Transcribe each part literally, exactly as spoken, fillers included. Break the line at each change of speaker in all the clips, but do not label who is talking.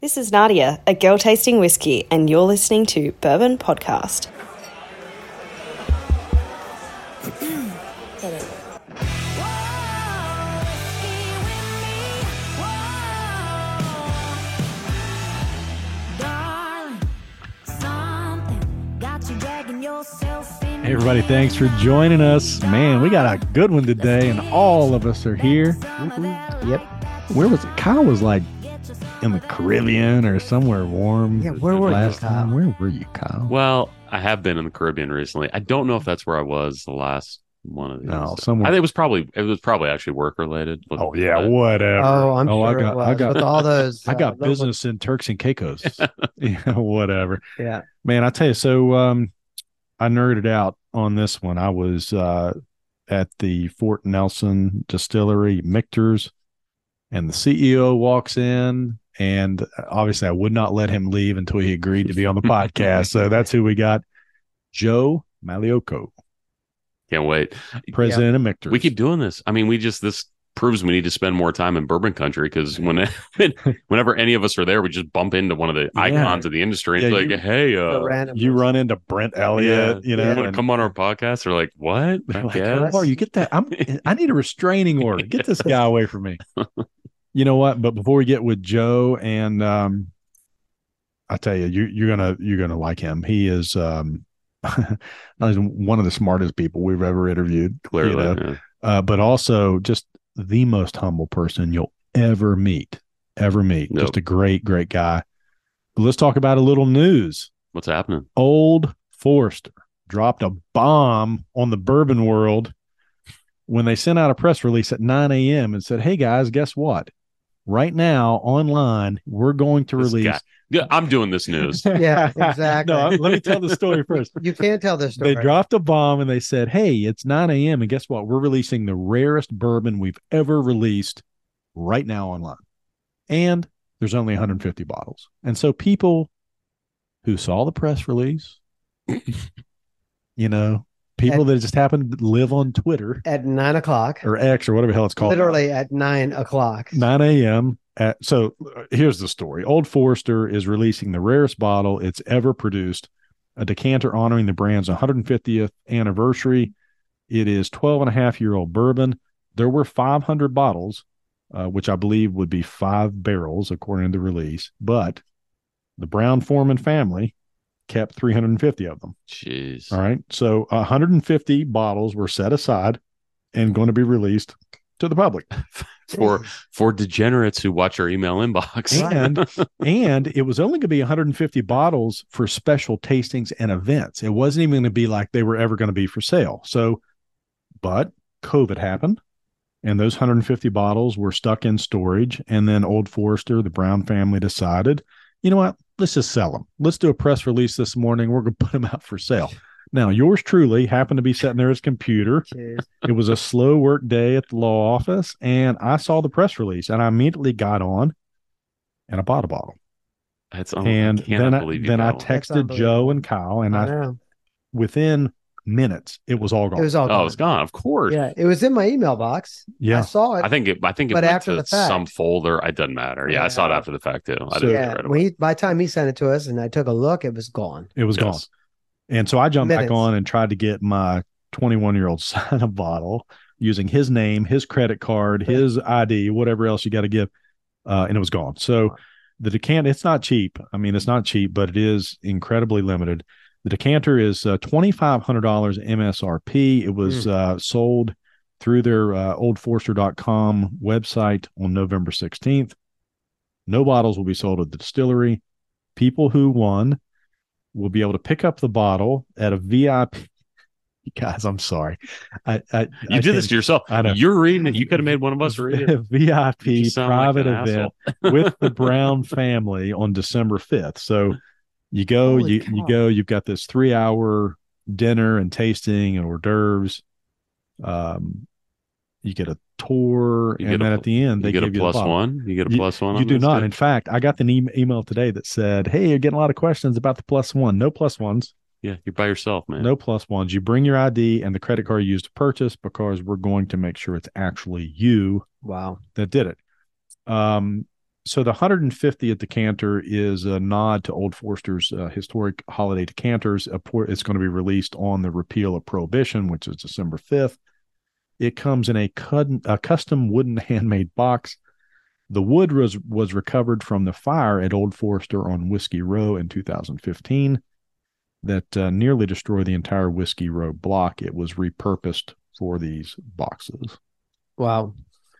This is Nadia, a girl tasting whiskey, and you're listening to Bourbon Podcast.
Hey everybody, thanks for joining us. Man, we got a good one today, and all of us are here.
Mm-hmm. Yep.
Where was it? Kyle was like in the Caribbean or somewhere warm.
Yeah, where were
last
you, Kyle?
time. Where were you, Kyle?
Well, I have been in the Caribbean recently. I don't know if that's where I was the last one of these.
No, somewhere.
I think it was probably it was probably actually work related.
Oh yeah, whatever.
Oh, I'm
oh,
sure
I got,
it was.
I got,
With all those,
I got
uh,
business in Turks and Caicos. Yeah, whatever.
Yeah,
man. I tell you, so um, I nerded out on this one. I was uh, at the Fort Nelson Distillery, Michter's, and the C E O walks in. And obviously, I would not let him leave until he agreed to be on the podcast. So that's who we got, Joe Malioco.
Can't wait.
President of Michter's.
We keep doing this. I mean, we just this proves we need to spend more time in bourbon country because when whenever any of us are there, we just bump into one of the
Yeah.
icons of the industry. And
Yeah,
it's like,
you-
hey,
so
uh,
random.
You run into Brent Elliott, you know,
you want to
and-
come on our podcast? They're like, what? I
like,
guess.
"Oh, you get that? I'm. I need a restraining order. Get this guy away from me." You know what? But before we get with Joe, and um, I tell you, you you're gonna you're gonna like him. He is um, not only one of the smartest people we've ever interviewed,
Clearly,
you know,
yeah.
uh, but also just the most humble person you'll ever meet, ever meet.
Nope.
Just a great, great guy. But let's talk about a little news.
What's happening?
Old Forester dropped a bomb on the bourbon world when they sent out a press release at nine a.m. and said, hey, guys, guess what? Right now, online, we're going to
This
release.
guy. Yeah, I'm doing this news.
Yeah, exactly.
No, let me tell the story first.
You can't tell this story.
They dropped a bomb and they said, hey, it's nine a.m. And guess what? We're releasing the rarest bourbon we've ever released right now online. And there's only one hundred fifty bottles. And so people who saw the press release, you know, people
At-
that just happen to live on Twitter
at nine o'clock,
or X or whatever the hell it's called.
literally at nine o'clock.
nine a.m. At, so uh, here's the story. Old Forester is releasing the rarest bottle it's ever produced, a decanter honoring the brand's one hundred fiftieth anniversary. It is twelve and a half year old bourbon. There were five hundred bottles, uh, which I believe would be five barrels according to the release, but the Brown-Forman family kept three hundred fifty of them.
Jeez.
All right. So one hundred fifty bottles were set aside and going to be released to the public.
For for degenerates who watch our email inbox.
And and it was only going to be one hundred fifty bottles for special tastings and events. It wasn't even going to be like they were ever going to be for sale. So, but COVID happened, and those one hundred fifty bottles were stuck in storage. And then Old Forester, the Brown family, decided, you know what? Let's just sell them. Let's do a press release this morning. We're going to put them out for sale. Now, yours truly happened to be sitting there at his computer.
Jeez.
It was a slow work day at the law office, and I saw the press release, and I immediately got on and I bought a bottle.
That's oh,
and
I cannot
then I,
believe you
then I
got one.
That's
texted
unbelievable.
Joe and Kyle, and
I
I,
know.
within minutes, it was all gone.
It was all
Oh,
gone.
it's gone. Of course.
Yeah, it was in my email box.
Yeah.
I saw it.
I think it. I think it
But
went
after
to
the fact.
some folder. It doesn't matter. Yeah, I saw it
Yeah.
after the fact too. I
So-
didn't
yeah,
get rid of
when
it.
he, by the time he sent it to us and I took a look, it was gone.
It was gone.
Yes.
And so I jumped back
Minutes.
on and tried to get my twenty-one year old son a bottle using his name, his credit card, his I D, whatever else you got to give. Uh, and it was gone. So the decanter, it's not cheap. I mean, it's not cheap, but it is incredibly limited. The decanter is uh, twenty-five hundred dollars M S R P. It was uh, sold through their uh, old forester dot com website on November sixteenth. No bottles will be sold at the distillery. People who won will be able to pick up the bottle at a V I P. Guys, I'm sorry. I, I
You
I
did this
can-
to yourself.
I know.
You're reading it. You could have made one of us read it.
V I
You
P
just sound like
private
an
event
asshole.
with the Brown family on December fifth. So you go,
Holy
you
cow.
you go, you've got this three hour dinner and tasting and hors d'oeuvres. Um, you get a tour,
You
and
get a
then
pl-
at the end they
You get a
give you
plus
the bottle.
one. You get a
You-
plus one.
You
on
do
this,
not.
too?
In fact, I got an e- email today that said, "Hey, you're getting a lot of questions about the plus one. No plus ones.
Yeah, you're by yourself, man.
No plus ones. You bring your I D and the credit card you used to purchase because we're going to make sure it's actually you
Wow.
that did it." Um, so the one hundred fiftieth decanter is a nod to Old Forester's uh, historic holiday decanters. It's going to be released on the repeal of Prohibition, which is December fifth. It comes in a, cu- a custom wooden handmade box. The wood was, was recovered from the fire at Old Forester on Whiskey Row in two thousand fifteen that uh, nearly destroyed the entire Whiskey Row block. It was repurposed for these boxes.
Wow.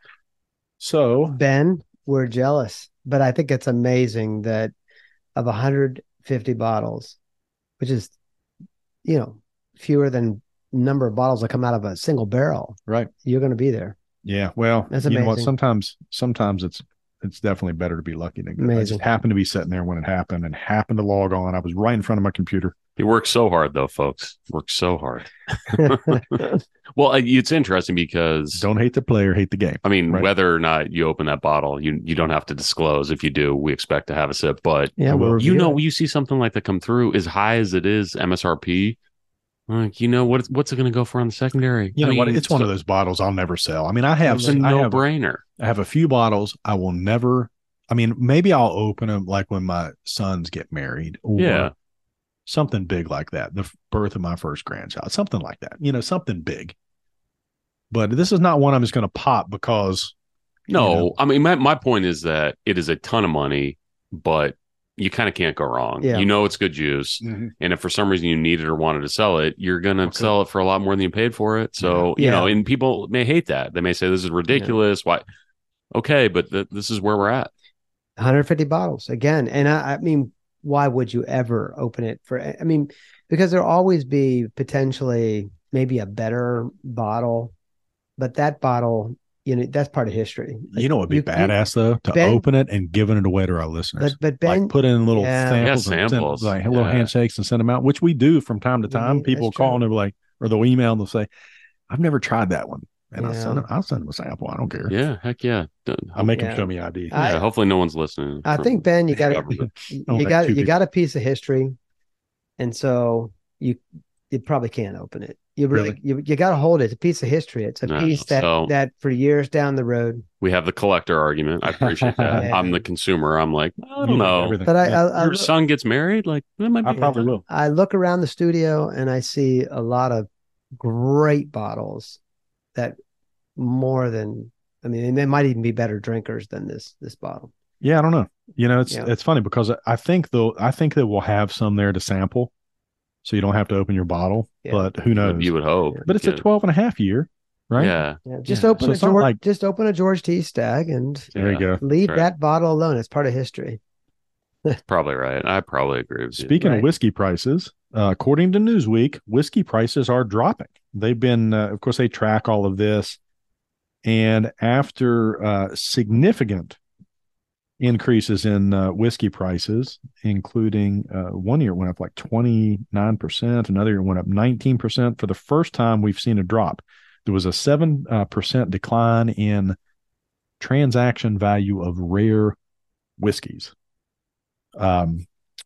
So,
Ben, we're jealous, but I think it's amazing that of one hundred fifty bottles, which is, you know, fewer than number of bottles that come out of a single barrel.
right.
You're going to be there.
Yeah, well,
That's
you know what?
amazing.
Sometimes, sometimes it's it's definitely better to be lucky than good. I
Amazing.
just happened to be sitting there when it happened, and happened to log on. I was right in front of my computer.
He works so hard, though, folks. Works so hard. Well, it's interesting because
Don't hate the player, hate the game.
I mean,
Right.
whether or not you open that bottle, you you don't have to disclose. If you do, we expect to have a sip. But
Yeah,
I will.
we'll
you
review
know,
it.
when you see something like that come through, as high as it is M S R P, like you know what? What's it going to go for on the secondary?
You know
I
what?
mean,
It's one of those bottles I'll never sell. I mean, I have
It's a
I
no
have,
brainer.
I have a few bottles I will never. I mean, maybe I'll open them like when my sons get married, or
Yeah.
something big like that. The birth of my first grandchild, something like that. You know, something big. But this is not one I'm just going to pop because.
No,
you know,
I mean, my, my point is that it is a ton of money, but you kind of can't go wrong.
Yeah.
You know, it's good juice.
Mhm.
And if for some reason you needed or wanted to sell it, you're going to
Okay.
sell it for a lot more than you paid for it. So,
Yeah.
you know, and people may hate that. They may say this is ridiculous. Why? Okay, but th- this is where we're at.
one hundred fifty bottles again. And I, I mean, why would you ever open it for? I mean, because there'll always be potentially maybe a better bottle, but that bottle, you know, that's part of history.
You know, it'd be
You- you-
badass though to
Ben-
open it and giving it away to our listeners.
But but Ben,
Like put in little
Yeah.
samples,
Yeah,
and send-
samples.
like little
Yeah.
handshakes and send them out, which we do from time to
We
time.
do,
People
that's
call
true.
and they're like, or they'll email and they'll say, "I've never tried that one," and I'll
Yeah.
send them. I'll send them a sample. I don't care.
Yeah, heck yeah. D-
I'll make
Yeah.
them show me I D.
I-
yeah, hopefully no one's listening.
I
from
think Ben, you got
the
to
government.
Oh,
you
that
got
too
you
big.
got a piece of history, and so you you probably can't open it. You really,
Really?
you you got to hold it. It's a piece of history. It's a
No,
piece that
so-
that for years down the road.
We have the collector argument. I appreciate that.
Yeah.
I'm the consumer. I'm like, I
You
don't know.
everything.
But I
Yeah.
I, I,
Your
look-
son gets married? Like, that might be
I probably will.
I look around the studio and I see a lot of great bottles that more than I mean they might even be better drinkers than this this bottle.
Yeah, I don't know. You know, it's
Yeah.
it's funny because I think they'll I think that we'll have some there to sample, so you don't have to open your bottle.
Yeah.
But who knows?
You would hope.
But it's a
Yeah.
twelve and a half year, right?
Yeah.
Yeah, just
Yeah.
open
So
a
it's not
George,
like-
just open a George T stag and
There you
Yeah.
go.
leave
right.
that bottle alone. It's part of history.
Probably right. I probably agree with you.
Speaking
Right.
of whiskey prices, uh, according to Newsweek, whiskey prices are dropping. They've been, uh, of course, they track all of this. And after uh, significant increases in uh, whiskey prices, including uh, one year it went up like twenty-nine percent, another year it went up nineteen percent. For the first time, we've seen a drop. There was a seven percent uh, percent decline in transaction value of rare whiskeys. Um,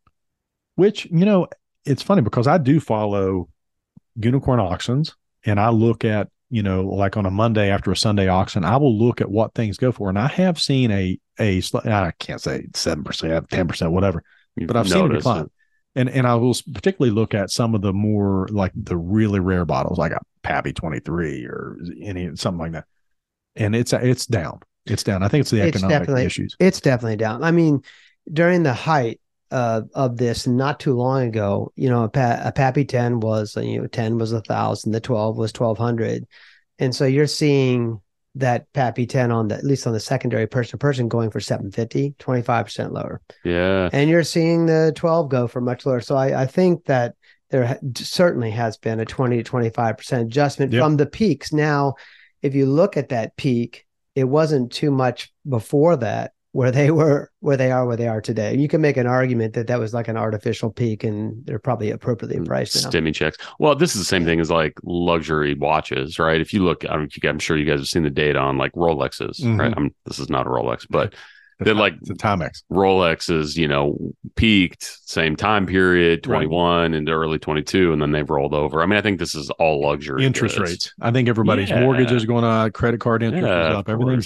which, you know, it's funny because I do follow unicorn auctions and I look at, you know, like on a Monday after a Sunday auction, I will look at what things go for. And I have seen a, a, sli- I can't say seven percent, ten percent, whatever,
You've
but I've seen a
noticed
decline.
it.
And, and I will s- particularly look at some of the more like the really rare bottles, like a Pappy twenty-three or any, something like that. And it's, it's down. It's down. I think it's the
It's
economic
definitely-
issues.
It's definitely down. I mean, during the height uh, of this, not too long ago, you know, a, pa- a Pappy ten was, you know, ten was a thousand, the twelve was twelve hundred, and so you're seeing that Pappy ten on the at least on the secondary person to person going for seven fifty, twenty-five percent lower,
Yeah.
and you're seeing the twelve go for much lower. So I, I think that there ha- certainly has been a twenty to twenty-five percent adjustment
Yep.
from the peaks. Now, if you look at that peak, it wasn't too much before that where they were, where they are, where they are today. You can make an argument that that was like an artificial peak and they're probably appropriately priced now.
Stimmy checks. Well, this is the same thing as like luxury watches, right? If you look, I mean, you- I'm sure you guys have seen the data on like Rolexes,
Mhm.
right? I'm, this is not a Rolex, but
The
they're
Ti-
like-
the Timex.
Rolexes, you know, peaked same time period, twenty-one into early twenty-two, and then they've rolled over. I mean, I think this is all luxury
Interest
goods.
rates. I think everybody's
Yeah.
mortgages are going up, credit card interest
Yeah,
is
of
up, everything's
course.
up.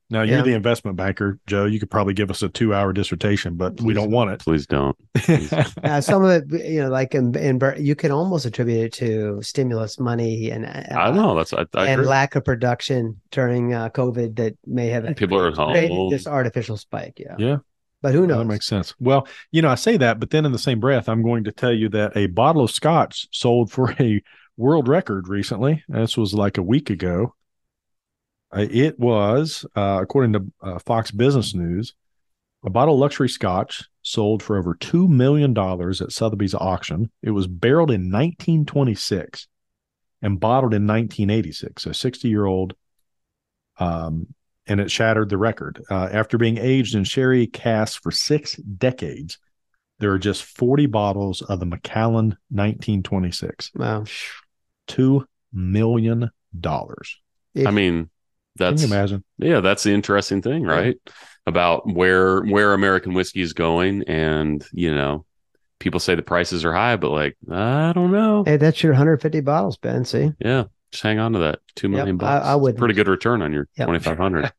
Now you're
Yeah.
the investment banker, Joe. You could probably give us a two-hour dissertation, but we don't want it.
Please don't.
Uh, some of it, you know, like in, in Bur- you can almost attribute it to stimulus money and uh,
I know that's I, I
and
agree.
lack of production during uh, COVID that may have
People are at
created
home.
this artificial spike. Yeah,
Yeah.
but who
That
knows?
makes sense. Well, you know, I say that, but then in the same breath, I'm going to tell you that a bottle of scotch sold for a world record recently. This was like a week ago. Uh, It was, uh, according to uh, Fox Business News, a bottle of luxury scotch sold for over two million dollars at Sotheby's auction. It was barreled in nineteen twenty-six and bottled in nineteen eighty-six, a sixty-year-old, um, and it shattered the record. Uh, after being aged in sherry casks for six decades, there are just forty bottles of the Macallan nineteen twenty-six.
Wow.
two million dollars.
I mean,
Can
that's
you imagine?
yeah, that's the interesting thing, right? About where where American whiskey is going, and you know, people say the prices are high, but like I don't know.
Hey, that's your one hundred fifty bottles, Ben. See,
Yeah, just hang on to that two million
Yep, I-
bucks.
I
It's a
wouldn't.
pretty good return on your
Yep.
twenty five hundred.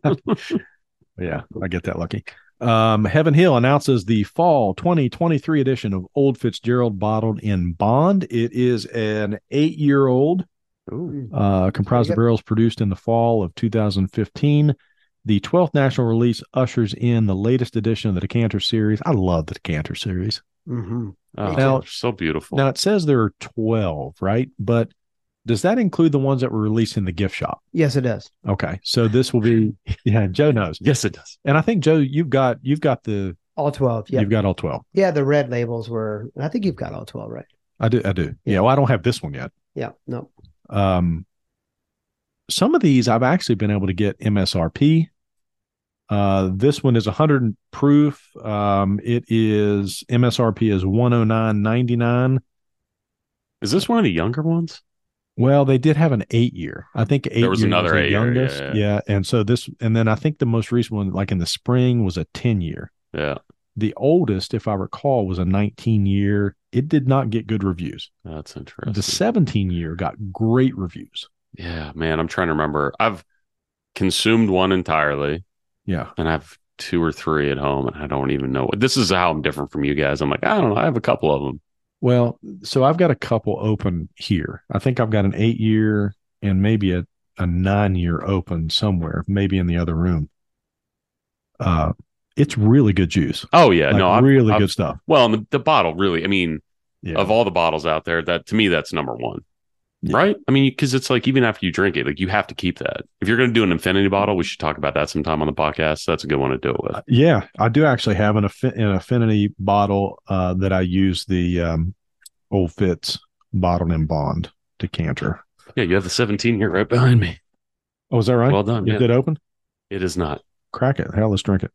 Yeah, I get that lucky. Um, Heaven Hill announces the fall twenty twenty-three edition of Old Fitzgerald bottled in bond. It is an eight-year-old uh, comprised of
Very good.
barrels produced in the fall of two thousand fifteen. The twelfth national release ushers in the latest edition of the Decanter series. I love the Decanter series.
mm-hmm.
Oh,
Now-
they're so beautiful.
Now, it says there are twelve, right? But does that include the ones that were released in the gift shop?
Yes, it does.
Okay, so this will be, yeah, Joe knows.
yes, it does.
And I think, Joe, you've got you've got the
All twelve. Yeah,
you've got all twelve.
yeah. The red labels were. I think you've got all twelve, right?
I do, I do.
Yeah.
Yeah, well, I don't have this one yet.
Yeah. No.
Um, some of these I've actually been able to get M S R P. Uh, this one is one hundred proof. Um, it is M S R P is one oh nine ninety-nine.
Is this one of the younger ones?
Well, they did have an eight year. I think eight
There was
year
another
the
eight year, yeah,
youngest.
yeah.
Yeah, and so this, and then I think the most recent one, like in the spring, was a ten year.
Yeah,
The oldest, if I recall, was a nineteen year. It did not get good reviews.
that's interesting.
The seventeen year got great reviews.
Yeah, man, I'm trying to remember. I've consumed one entirely,
Yeah.
and I have two or three at home, and I don't even know. This is how I'm different from you guys. I'm like, I don't know. I have a couple of them.
Well, so I've got a couple open here. I think I've got an eight year and maybe a, a nine year open somewhere, maybe in the other room. Uh, it's really good juice.
Oh yeah,
Like,
no, I've,
really
I've-
good stuff.
Well, and the, the bottle really. I mean,
Yeah.
of all the bottles out there, that to me, that's number one.
Yeah.
Right? I mean, because it's like even after you drink it, like you have to keep that. If you're going to do an infinity bottle, we should talk about that sometime on the podcast. That's a good one to do it with.
Yeah, I do actually have an, affi- an affinity bottle uh, that I use the um, Old Fitz bottled in bond decanter.
Yeah, you have the seventeen here right behind me.
Oh, is that right?
Well done.
Is
Yeah.
it open?
It is not.
Crack it. Hell, let's drink it.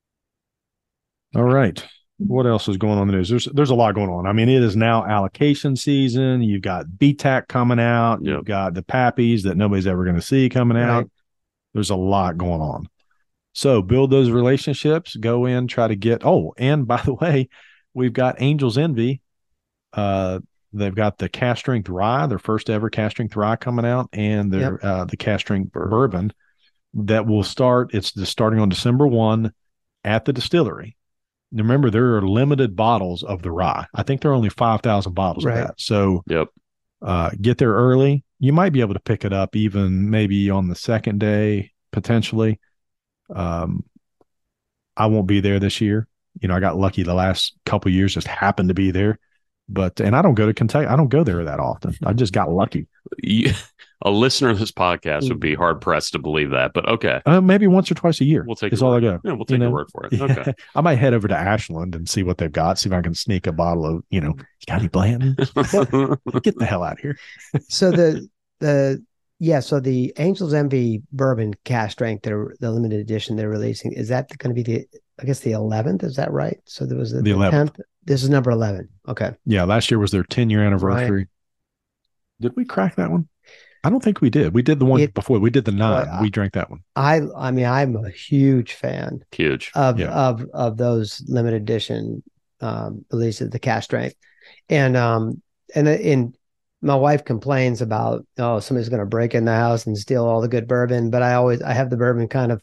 All right. What else is going on in the news? There's there's a lot going on. I mean, it is now allocation season. You've got B TAC coming out. You've
Yep.
got the Pappies that nobody's ever going to see coming out.
Right.
There's a lot going on. So build those relationships. Go in, try to get. Oh, and by the way, we've got Angels Envy. Uh, they've got the cast strength rye, their first ever cast strength rye coming out, and their uh, the cast strength bourbon that will start. It's just starting on December first at the distillery. Remember, there are limited bottles of the rye. I think there are only five thousand bottles
Right.
of that. So
Yep.
uh, get there early. You might be able to pick it up even maybe on the second day, potentially. Um, I won't be there this year. You know, I got lucky the last couple of years, just happened to be there. But, and I don't go to Kentucky. I don't go there that often. I just got lucky.
You, a listener of this podcast would be hard pressed to believe that, but okay.
Uh, maybe once or twice a year.
We'll take
It's
your
all I
word.
go.
Yeah, we'll take
You
your
know?
word for it.
Yeah.
Okay.
I might head over to Ashland and see what they've got. See if I can sneak a bottle of, you know, you got any Blanton? Get the hell out of here.
So the the yeah. So the Angels Envy bourbon cast strength, they're the limited edition they're releasing. Is that going to be the? I guess the eleventh. Is that right? So there was the,
The eleventh.
tenth. This is number eleven. Okay.
Yeah, last year was their ten year anniversary. Did we crack that one? I don't think we did. We did the one
It-
before. We did the nine.
Well, I-
we drank that one.
I I mean I'm a huge fan
Huge.
of
Yeah.
of of those limited edition um releases, the cast strength, and um and and my wife complains about, oh, somebody's going to break in the house and steal all the good bourbon, but I always I have the bourbon kind of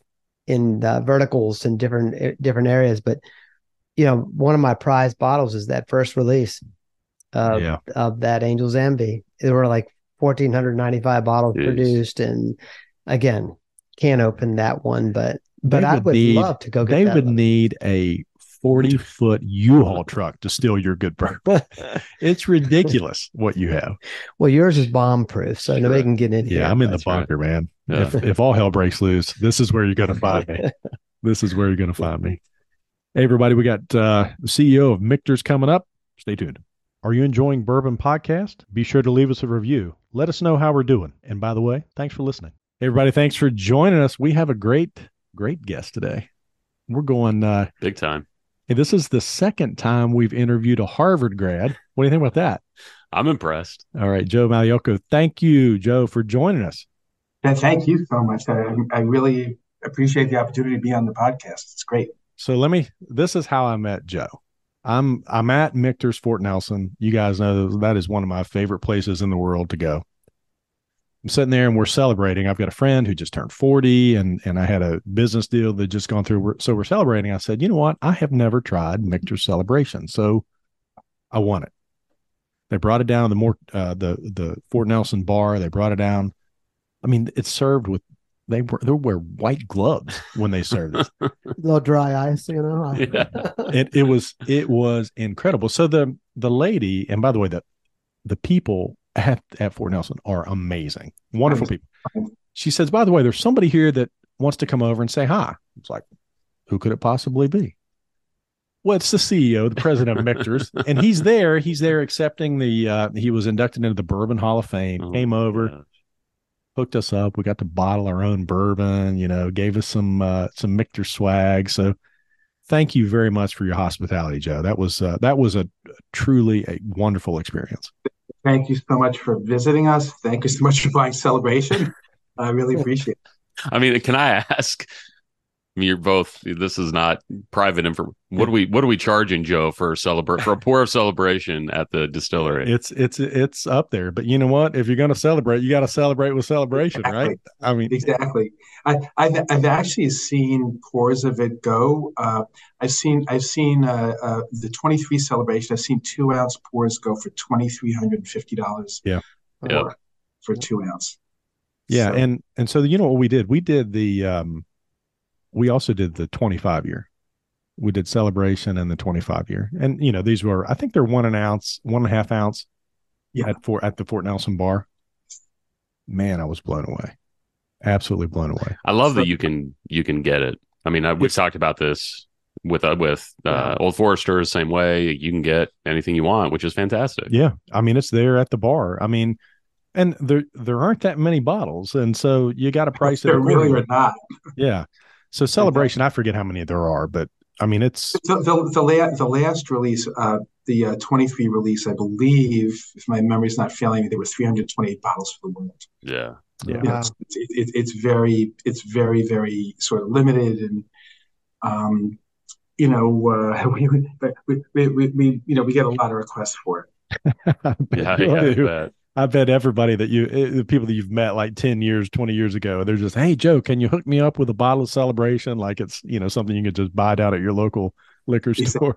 in uh, verticals and different different areas. But you know, one of my prized bottles is that first release of,
Yeah.
of that Angel's Envy. There were like one thousand four hundred ninety-five bottles
Jeez.
produced, and again, can't open that one, but but
They
I
would
would
need-
love to go get
They
that.
would
one.
need a forty foot U-Haul truck to steal your good bourbon. It's ridiculous what you have.
Well, yours is bomb proof, so nobody can get in here.
Yeah, I'm in the
That's right.
bunker, man.
Yeah.
If if all hell breaks loose, this is where you're going to find me. This is where you're going to find me. Hey, everybody, we got uh, the C E O of Michter's coming up. Stay tuned. Are you enjoying Bourbon Podcast? Be sure to leave us a review. Let us know how we're doing. And by the way, thanks for listening. Hey, everybody, thanks for joining us. We have a great, great guest today. We're going, uh,
Big time.
hey, this is the second time we've interviewed a Harvard grad. What do you think about that?
I'm impressed.
All right, Joe Maliocco. Thank you, Joe, for joining us.
And thank you so much. I, I really appreciate the opportunity to be on the podcast. It's great.
So let me, this is how I met Joe. I'm I'm at Michter's Fort Nelson. You guys know that is one of my favorite places in the world to go. I'm sitting there and we're celebrating. I've got a friend who just turned forty, and and I had a business deal that just gone through. So we're celebrating. I said, you know what? I have never tried Michter's Celebration, so I want it. They brought it down to the more uh, the the Fort Nelson bar. They brought it down. I mean, it's served with they were they wear white gloves when they serve this.
A little dry ice, you know.
Yeah.
it it was it was incredible. So the the lady, and by the way, the the people at, at Fort Nelson are amazing, wonderful people. She says, by the way, there's somebody here that wants to come over and say hi. It's like, who could it possibly be? Well, it's the C E O, the president of Michter's, and he's there. He's there accepting the. Uh, he was inducted into the Bourbon Hall of Fame.
Oh,
came over.
yeah.
Hooked us up. We got to bottle our own bourbon, you know, gave us some uh, some Michter swag. So thank you very much for your hospitality, Joe. That was uh, that was a truly a wonderful experience.
Thank you so much for visiting us. Thank you so much for buying Celebration. I really appreciate it.
I mean, can I ask? I mean, you're both. This is not private info. What are we? What are we charging, Joe, for celebrate for a pour of celebration at the distillery?
It's it's it's up there. But you know what? If you're going to celebrate, you got to celebrate with celebration,
Exactly.
right? I mean,
Exactly. I, I've I've actually seen pours of it go. Uh, I've seen I've seen uh, uh, the twenty-three Celebration. I've seen two ounce pours go for twenty three hundred and fifty dollars.
Yeah.
Yeah.
For, for two ounce.
yeah,
So,
and and so you know what we did? We did the um, we also did the twenty-five year. We did celebration and the twenty-five year, and you know these were I think they're one an ounce, one and a half ounce.
Yeah.
At Fort at the Fort Nelson bar. Man, I was blown away. Absolutely blown away.
I love
So-
that you can you can get it. I mean, I, we've talked about this with uh, with uh,
Yeah.
Old Forester, same way. You can get anything you want, which is fantastic.
Yeah, I mean it's there at the bar. I mean, and there there aren't that many bottles, and so you got to price it
there really
accordingly.
are not.
Yeah. So celebration, I forget how many there are, but I mean it's
The the the, la- the last release, uh, the uh, twenty-three release, I believe, if my memory's not failing me, there were three hundred twenty-eight bottles for the world.
Yeah.
yeah.
Wow.
It's, it's, it, it's very, it's very, very sort of limited, and um, you know, uh, we, we, we, we, we, you know, we get a lot of requests for it.
I bet
Yeah.
you
Yeah. I
do.
bet.
I bet everybody that you, eh, the people that you've met like ten years, twenty years ago, they're just, hey, Joe, can you hook me up with a bottle of celebration? Like it's, you know, something you can just buy down at your local liquor store.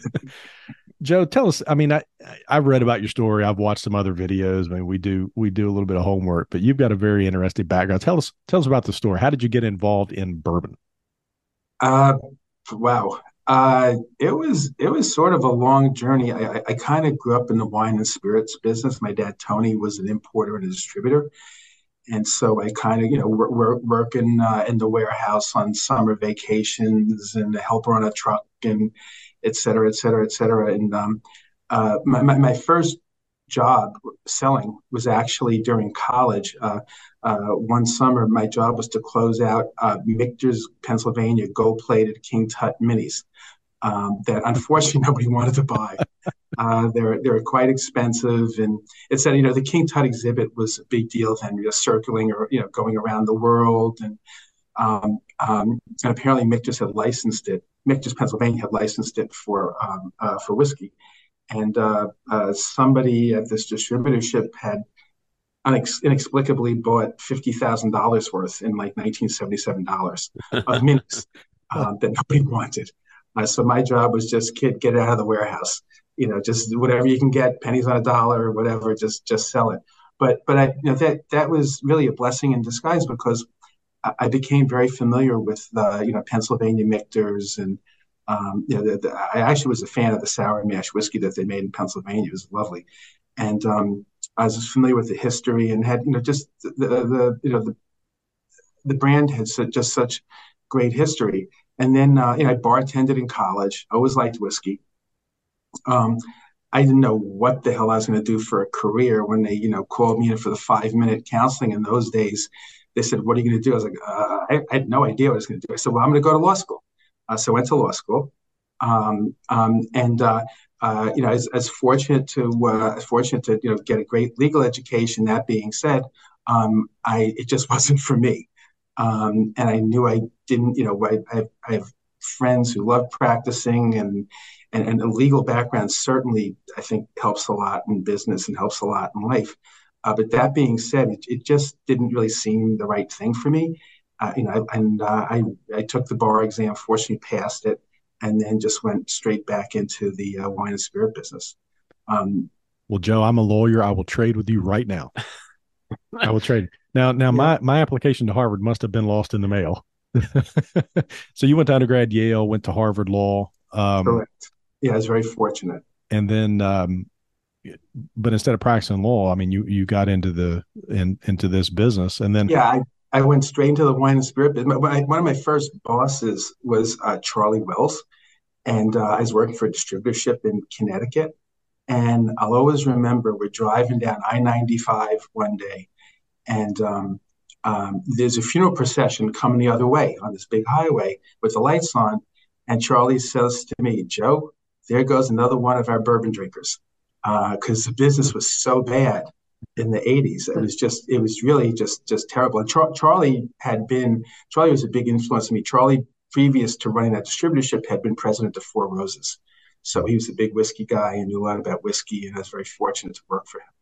Joe, tell us, I mean, I, I've read about your story. I've watched some other videos. I mean, we do, we do a little bit of homework, but you've got a very interesting background. Tell us, tell us about the story. How did you get involved in bourbon?
Uh, wow. Uh, it was it was sort of a long journey. I, I, I kind of grew up in the wine and spirits business. My dad, Tony, was an importer and a distributor. And so I kind of, you know, work, work, working uh, in the warehouse on summer vacations and a helper on a truck and et cetera, et cetera, et cetera. And um, uh, my, my, my first job selling was actually during college. Uh, uh, one summer, my job was to close out uh, Michter's Pennsylvania gold-plated King Tut minis um, that unfortunately nobody wanted to buy. Uh, they're they're quite expensive, and it said, you know, the King Tut exhibit was a big deal then, you know, circling or you know going around the world, and um, um, and apparently Michter's had licensed it. Michter's Pennsylvania had licensed it for um, uh, for whiskey, and uh, uh, somebody at this distributorship had unex- inexplicably bought fifty thousand dollars worth in like nineteen seventy-seven dollars of minis um, that nobody wanted. Uh, so my job was just, kid, get it out of the warehouse. You know, just whatever you can get, pennies on a dollar or whatever, just just sell it. But but I you know that that was really a blessing in disguise, because I, I became very familiar with the you know Pennsylvania Michter's, and um, you know the, the, I actually was a fan of the sour mash whiskey that they made in Pennsylvania. It was lovely, and um, I was familiar with the history and had you know just the, the, the you know the the brand had just such great history. And then uh, you know I bartended in college. I always liked whiskey. Um, I didn't know what the hell I was going to do for a career when they, you know, called me in for the five minute counseling in those days. They said, "What are you going to do?" I was like, uh, I, I had no idea what I was going to do. I said, "Well, I'm going to go to law school." Uh, so I went to law school, um, um, and uh, uh, you know, as, as fortunate to uh, as fortunate to you know get a great legal education. That being said, um, I it just wasn't for me, um, and I knew I didn't. You know, I, I, I have friends who love practicing, and and, and a legal background certainly, I think, helps a lot in business and helps a lot in life. Uh, but that being said, it, it just didn't really seem the right thing for me. Uh, you know, and uh, I I took the bar exam, fortunately passed it, and then just went straight back into the uh, wine and spirit business. Um,
well, Joe, I'm a lawyer. I will trade with you right now. I will trade now. Now, yeah. my my application to Harvard must have been lost in the mail. So you went to undergrad Yale, went to Harvard Law. Um,
Correct. Yeah, I was very fortunate.
And then, um, but instead of practicing law, I mean, you you got into the in, into this business, and then
yeah, I, I went straight into the wine and spirit business. One of my first bosses was uh, Charlie Wells, and uh, I was working for a distributorship in Connecticut. And I'll always remember we're driving down I ninety-five one day, and um, um, there's a funeral procession coming the other way on this big highway with the lights on. And Charlie says to me, "Joe, there goes another one of our bourbon drinkers," because uh, the business was so bad in the eighties. It was just, it was really just, just terrible. And Char- Charlie had been, Charlie was a big influence on me. Charlie, previous to running that distributorship, had been president of Four Roses. So he was a big whiskey guy and knew a lot about whiskey, and I was very fortunate to work for him.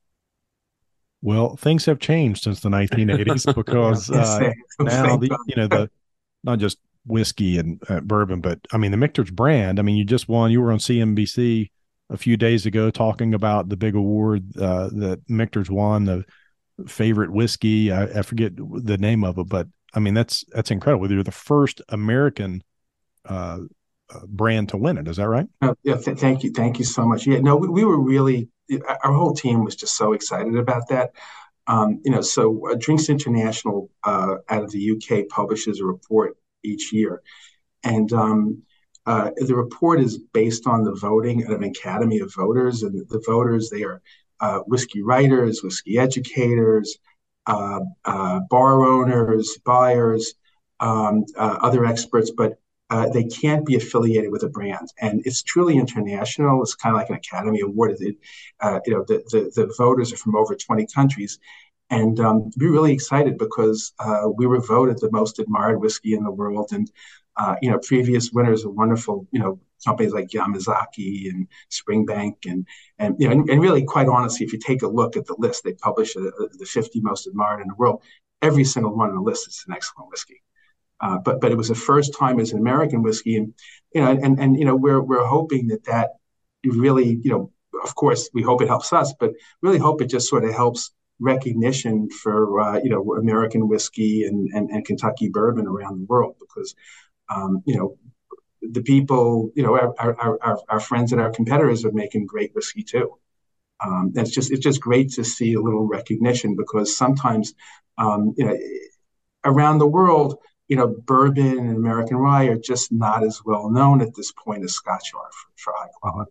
Well, things have changed since the nineteen eighties because uh, now the, you know, the, not just whiskey and uh, bourbon, but I mean, the Michter's brand, I mean, you just won, you were on C N B C a few days ago talking about the big award uh, that Michter's won, the favorite whiskey. I, I forget the name of it, but I mean, that's, that's incredible. You're the first American uh, uh, brand to win it. Is that right?
Oh, yeah. Th- thank you. Thank you so much. Yeah, no, we, we were really, our whole team was just so excited about that. Um, you know, so uh, Drinks International uh, out of the U K publishes a report each year. And um, uh, the report is based on the voting of an academy of voters. And the voters, they are uh, whiskey writers, whiskey educators, uh, uh, bar owners, buyers, um, uh, other experts, but uh, they can't be affiliated with a brand. And it's truly international. It's kind of like an Academy Award. It, uh, you know, the, the, the voters are from over twenty countries. And um, we're really excited because uh, we were voted the most admired whiskey in the world. And, uh, you know, previous winners are wonderful, you know, companies like Yamazaki and Springbank. And, and you know, and, and really, quite honestly, if you take a look at the list, they publish a, a, the fifty most admired in the world. Every single one on the list is an excellent whiskey. Uh, but but it was the first time as an American whiskey. And, you know, and, and you know, we're we're hoping that that really, you know, of course, we hope it helps us, but really hope it just sort of helps recognition for uh, you know American whiskey and, and and Kentucky bourbon around the world, because um, you know the people you know our, our our our friends and our competitors are making great whiskey too. Um, and it's just it's just great to see a little recognition, because sometimes um, you know around the world you know bourbon and American rye are just not as well known at this point as Scotch are for, for high quality.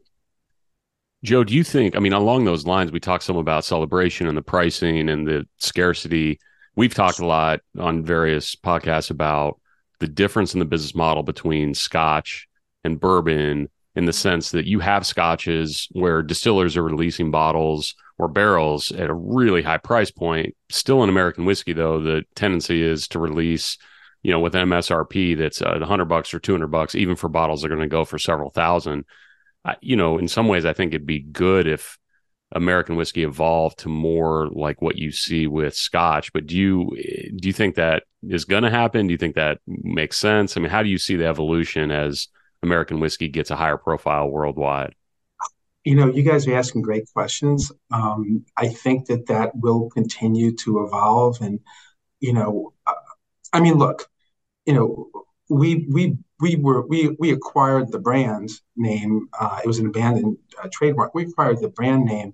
Joe, do you think, I mean, along those lines, we talked some about celebration and the pricing and the scarcity. We've talked a lot on various podcasts about the difference in the business model between Scotch and bourbon, in the sense that you have Scotches where distillers are releasing bottles or barrels at a really high price point. Still in American whiskey, though, the tendency is to release, you know, with an M S R P that's a hundred bucks or two hundred bucks, even for bottles that are going to go for several thousand. You know, in some ways, I think it'd be good if American whiskey evolve to more like what you see with Scotch. But do you do you think that is going to happen? Do you think that makes sense? I mean, how do you see the evolution as American whiskey gets a higher profile worldwide?
You know, you guys are asking great questions. Um, I think that that will continue to evolve. And, you know, uh, I mean, look, you know, we we we were we we acquired the brand name. Uh, it was an abandoned uh, trademark. We acquired the brand name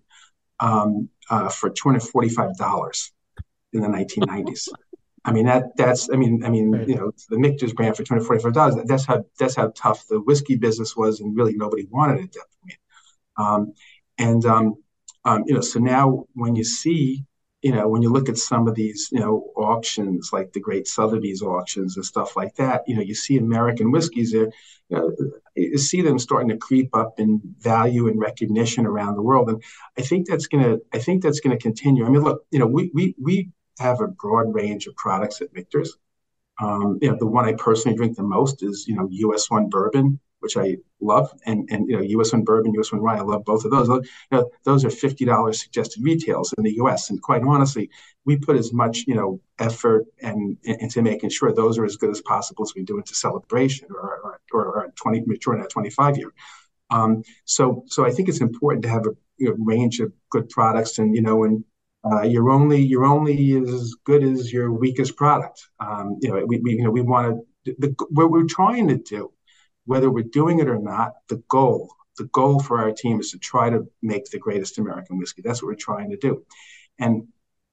um, uh, for two hundred forty-five dollars in the nineteen nineties. I mean that that's I mean I mean
Right.
you know the Michter's brand for two hundred forty-five dollars. That's how that's how tough the whiskey business was, and really nobody wanted it at that point. Um, and um, um, you know, so now when you see, you know, when you look at some of these, you know, auctions like the Great Sotheby's auctions and stuff like that, you know, you see American whiskeys there, you know, you see them starting to creep up in value and recognition around the world, and I think that's gonna, I think that's gonna continue. I mean, look, you know, we we we have a broad range of products at Michter's. Um, you know, the one I personally drink the most is, you know, U S one bourbon, which I love, and and you know, U S one bourbon, U S one rye, I love both of those. Those, you know, those are fifty dollars suggested retails in the U S. And quite honestly, we put as much, you know, effort and into making sure those are as good as possible as we do into Celebration or or, or, or twenty mature in that twenty-five year. Um, so so I think it's important to have a, you know, range of good products, and you know, and uh, you're only you're only as good as your weakest product. Um, you know, we, we you know we want to the, what we're trying to do, whether we're doing it or not. The goal the goal for our team is to try to make the greatest American whiskey. That's what we're trying to do. And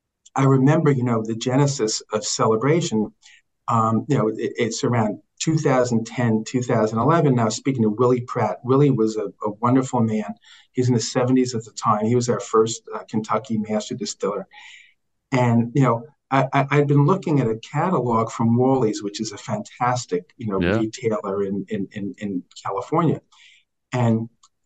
I remember, you know, the genesis of Celebration. Um, you know, it, it's around two thousand ten, two thousand eleven. Now, speaking of Willie Pratt, Willie was a, a wonderful man. He's in his seventies at the time. He was our first uh, Kentucky master distiller. And, you know, I, I, I'd been looking at a catalog from Wally's, which is a fantastic, you know,
Yeah.
retailer in, in, in, in California. And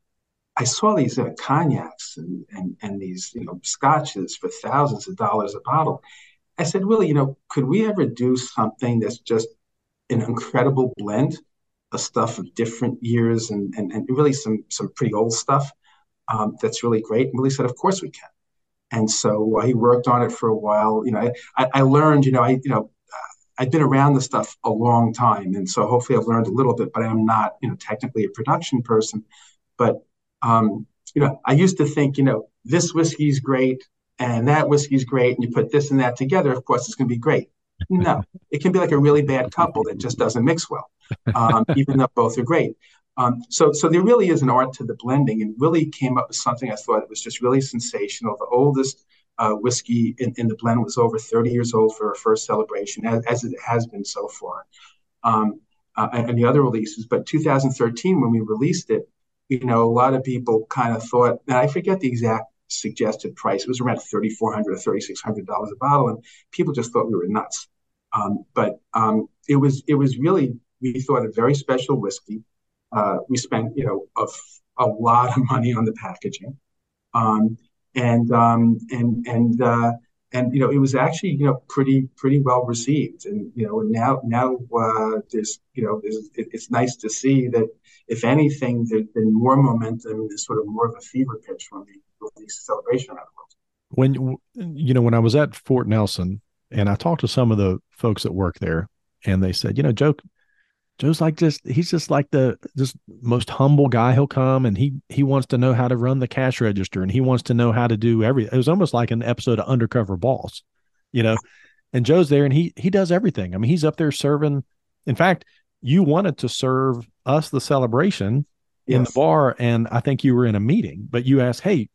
I saw these uh, cognacs and, and, and these, you know, scotches for thousands of dollars a bottle. I said, Willie, you know, could we ever do something that's just an incredible blend of stuff of different years and and, and really some some pretty old stuff um, that's really great? And Willie said, of course we can. And so uh, he worked on it for a while. You know, I, I learned, you know, I you know, I've been around the stuff a long time, and so hopefully I've learned a little bit. But I'm not, you know, technically a production person. But um, you know, I used to think, you know, this whiskey's great and that whiskey's great, and you put this and that together, of course, it's going to be great. No, it can be like a really bad couple that just doesn't mix well, um, even though both are great. Um, so, so there really is an art to the blending, and Willie came up with something I thought was just really sensational. The oldest uh, whiskey in, in the blend was over thirty years old for our first Celebration, as, as it has been so far, um, uh, and the other releases. But two thousand thirteen, when we released it, you know, a lot of people kind of thought, and I forget the exact suggested price. It was around thirty-four hundred dollars or thirty-six hundred dollars a bottle, and people just thought we were nuts. Um, but um, it was it was really, we thought, a very special whiskey. Uh, we spent, you know, a, a lot of money on the packaging, um, and um, and and uh, and you know, it was actually, you know, pretty pretty well received. And you know, now now uh, there's you know there's, it, it's nice to see that if anything, there's been more momentum. There's sort of more of a fever pitch from the Celebration around the world.
When you know, when I was at Fort Nelson and I talked to some of the folks that work there, and they said, you know, Joe, Joe's like just he's just like the just most humble guy. He'll come and he he wants to know how to run the cash register, and he wants to know how to do everything. It was almost like an episode of Undercover Boss, you know. And Joe's there and he he does everything. I mean, he's up there serving. In fact, you wanted to serve us the Celebration in
Yes.
the bar, and I think you were in a meeting, but you asked, hey,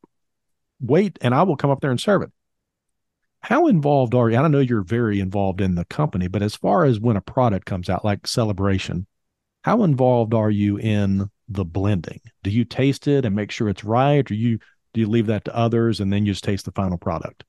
wait, and I will come up there and serve it. How involved are you? I don't know you're very involved in the company, but as far as when a product comes out like Celebration, how involved are you in the blending? Do you taste it and make sure it's right, or you do you leave that to others and then you just taste the final product?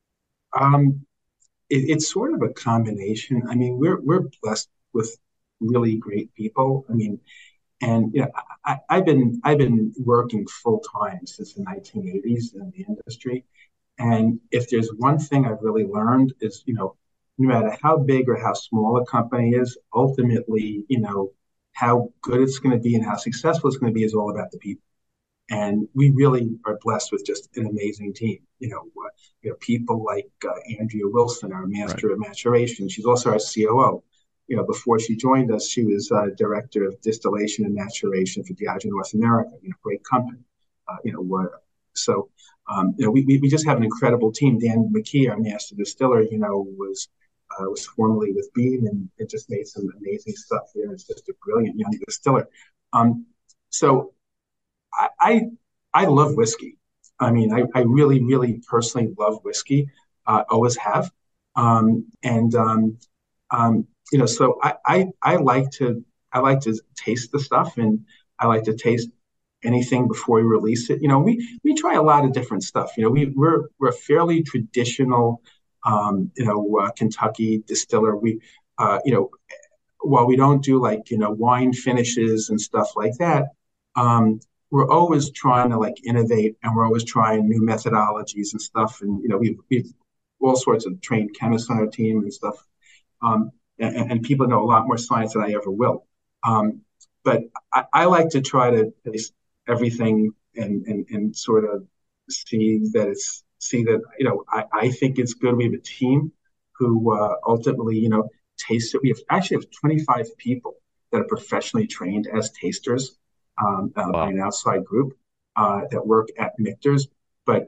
Um, it, it's sort of a combination. I mean, we're we're blessed with really great people. I mean, and you know, I, I've been I've been working full time since the nineteen eighties in the industry. And if there's one thing I've really learned is, you know, no matter how big or how small a company is, ultimately, you know, how good it's going to be and how successful it's going to be is all about the people. And we really are blessed with just an amazing team. You know, uh, you know, people like uh, Andrea Wilson, our master right. of maturation. She's also our C O O. You know, before she joined us, she was uh, director of distillation and maturation for Diageo North America. You know, great company. Uh, you know, uh, so um, you know, we, we just have an incredible team. Dan McKee, our master distiller, you know, was uh, was formerly with Beam, and it just made some amazing stuff there. It's just a brilliant young distiller. Um, so. I, I I love whiskey. I mean, I, I really, really personally love whiskey. Uh, always have, um, and um, um, you know, so I, I I like to I like to taste the stuff, and I like to taste anything before we release it. You know, we we try a lot of different stuff. You know, we we're we're a fairly traditional, um, you know, uh, Kentucky distiller. We, uh, you know, while we don't do like you know wine finishes and stuff like that. Um, We're always trying to like innovate, and we're always trying new methodologies and stuff. And you know, we've we've all sorts of trained chemists on our team and stuff. Um, and, and people know a lot more science than I ever will. Um, but I, I like to try to taste everything and and and sort of see that it's see that you know I, I think it's good. We have a team who uh, ultimately you know taste it. We have actually have twenty-five people that are professionally trained as tasters. Um, uh, wow. By an outside group uh, that work at Michter's. But,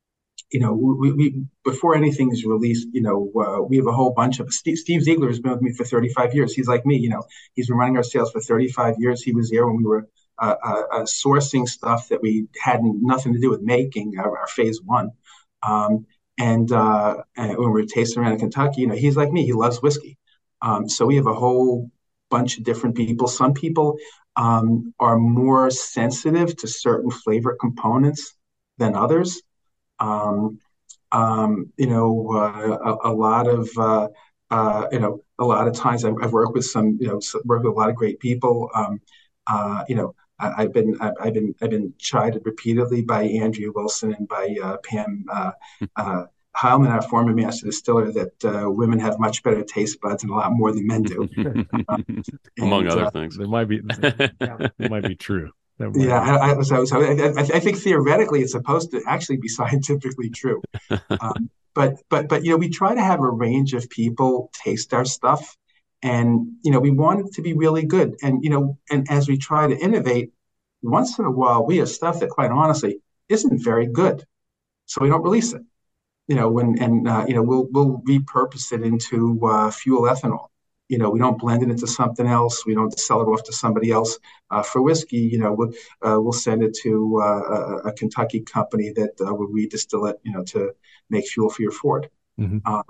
you know, we, we before anything is released, you know, uh, we have a whole bunch of Steve, Steve Ziegler has been with me for thirty-five years. He's like me, you know, he's been running our sales for thirty-five years. He was there when we were uh, uh, uh, sourcing stuff that we had nothing to do with making, our, our phase one. Um, and, uh, and when we were tasting around in Kentucky, you know, he's like me, he loves whiskey. Um, so we have a whole bunch of different people. Some people um, are more sensitive to certain flavor components than others. Um, um, you know, uh, a, a lot of, uh, uh, you know, a lot of times I've, I've worked with some, you know, worked with a lot of great people. Um, uh, you know, I, I've been, I've, I've been, I've been chided repeatedly by Andrea Wilson and by uh, Pam uh, uh, Heilman, our former master distiller, that uh, women have much better taste buds and a lot more than men do. um,
Among
and,
other
uh,
things.
It might be, it might be true. Might
yeah,
be.
I, I, so, so I, I think theoretically it's supposed to actually be scientifically true. Um, but, but, but, you know, we try to have a range of people taste our stuff, and, you know, we want it to be really good. And, you know, and as we try to innovate, once in a while, we have stuff that quite honestly isn't very good. So we don't release it. You know, when and uh, you know we'll we'll repurpose it into uh, fuel ethanol. You know, we don't blend it into something else. We don't sell it off to somebody else. Uh, for whiskey, you know, we'll uh, we'll send it to uh, a, a Kentucky company that uh, will redistill it. You know, to make fuel for your Ford.
Mm-hmm.
Uh,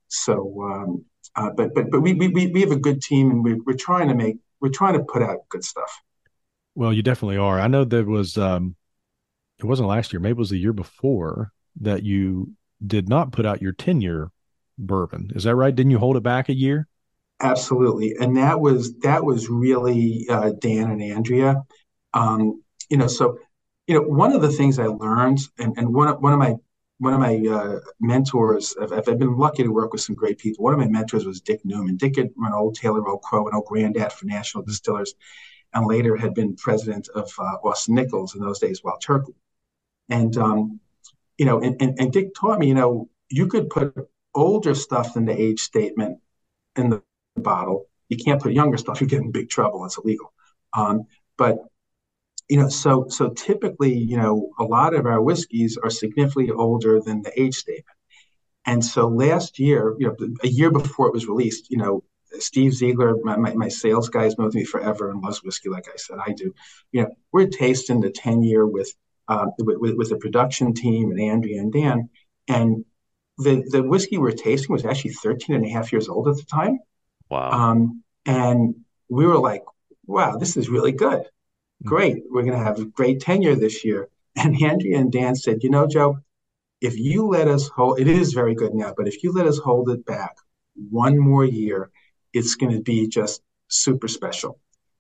so, um, uh, but but but we we we have a good team, and we're we're trying to make we're trying to put out good stuff.
Well, you definitely are. I know there was um, it wasn't last year, maybe it was the year before that you did not put out your ten-year bourbon. Is that right? Didn't you hold it back a year?
Absolutely. And that was that was really uh, Dan and Andrea. Um, you know, so you know, one of the things I learned, and, and one of one of my one of my uh, mentors, I've, I've been lucky to work with some great people. One of my mentors was Dick Newman. Dick had run Old Taylor, Old Crow, and Old Grandad for National Distillers, and later had been president of uh, Austin Nichols in those days, Wild Turkey. And um, you know, and, and, and Dick taught me, you know, you could put older stuff in the age statement in the bottle. You can't put younger stuff. You get in big trouble. It's illegal. Um, but, you know, so so typically, you know, a lot of our whiskeys are significantly older than the age statement. And so last year, you know, a year before it was released, you know, Steve Ziegler, my, my, my sales guy, has been with me forever and loves whiskey, like I said, I do. You know, we're tasting the ten year with Uh, with, with the production team and Andrea and Dan. And the, the whiskey we're tasting was actually thirteen and a half years old at the time.
Wow.
Um, and we were like, wow, this is really good. Great. We're going to have a great tenure this year. And Andrea and Dan said, you know, Joe, if you let us hold, it is very good now, but if you let us hold it back one more year, it's going to be just super special.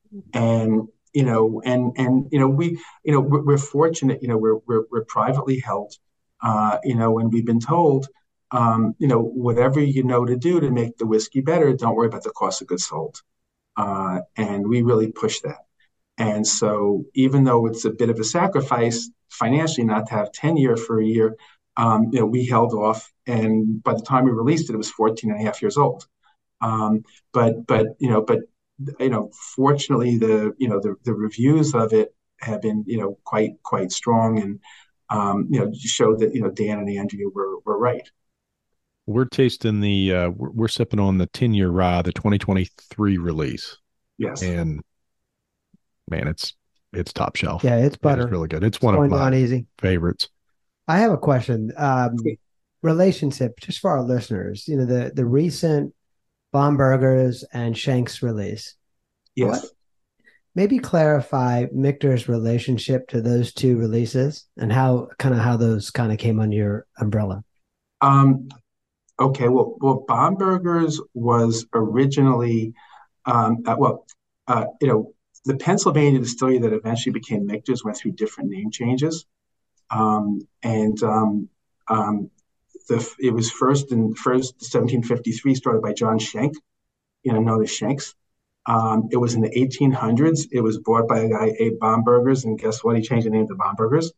And you know, and, and, you know, we, you know, we're, we're fortunate, you know, we're, we're, we're privately held, uh, you know, and we've been told, um, you know, whatever you know to do to make the whiskey better, don't worry about the cost of goods sold. Uh, and we really push that. And so even though it's a bit of a sacrifice financially not to have ten year for a year, um, you know, we held off. And by the time we released it, it was fourteen and a half years old. Um, but, but, you know, but, you know, fortunately the, you know, the, the reviews of it have been, you know, quite, quite strong and, um, you know, showed that, you know, Dan and Andrea were, were right.
We're tasting the, uh, we're, we're sipping on the ten year rye, the twenty twenty-three release.
Yes.
And man, it's, it's top shelf.
Yeah, it's butter.
It's really good. It's, it's one of my
easy.
favorites.
I have a question. Um, relationship, just for our listeners, you know, the, the recent Bomberger's and Shanks release.
Yes.
What, maybe clarify Michter's relationship to those two releases and how kind of how those kind of came under your umbrella.
Um, okay. Well, well, Bomberger's was originally, um, uh, well, uh, you know, the Pennsylvania distillery that eventually became Michter's went through different name changes. Um, and um, um, the, it was first in first seventeen fifty-three started by John Schenk, you know, known as Shanks. Um, it was in the eighteen hundreds. It was bought by a guy, Abe Bomberger's, and guess what? He changed the name to Bomberger's.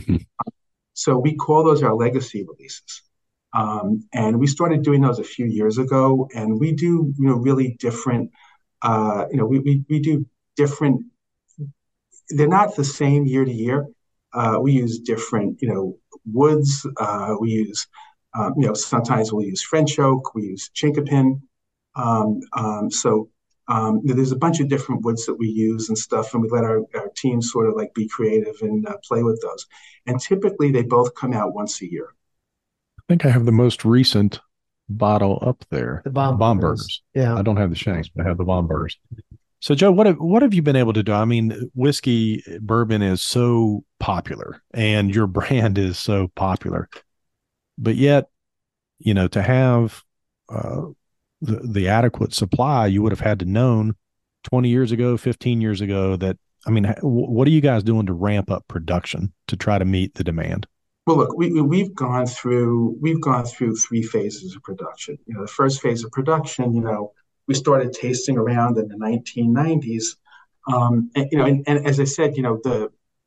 So we call those our legacy releases. Um, and we started doing those a few years ago, and we do, you know, really different, uh, you know, we, we, we do different, they're not the same year to year. Uh, we use different, you know, woods. Uh, we use, um, you know, sometimes we'll use French oak. We use chinkapin. Um, um, so um, there's a bunch of different woods that we use and stuff, and we let our, our team sort of like be creative and uh, play with those. And typically they both come out once a year.
I think I have the most recent bottle up there.
The Bomberger's.
Yeah. I don't have the Shanks, but I have the Bomberger's. So, Joe, what have, what have you been able to do? I mean, whiskey, bourbon is so popular and your brand is so popular, but yet, you know, to have uh, the, the adequate supply, you would have had to known twenty years ago, fifteen years ago that, I mean, what are you guys doing to ramp up production to try to meet the demand?
Well, look, we, we've gone through, we've gone through three phases of production. You know, the first phase of production, you know, we started tasting around in the nineteen nineties. Um, and, you know, and, and as I said, you know, the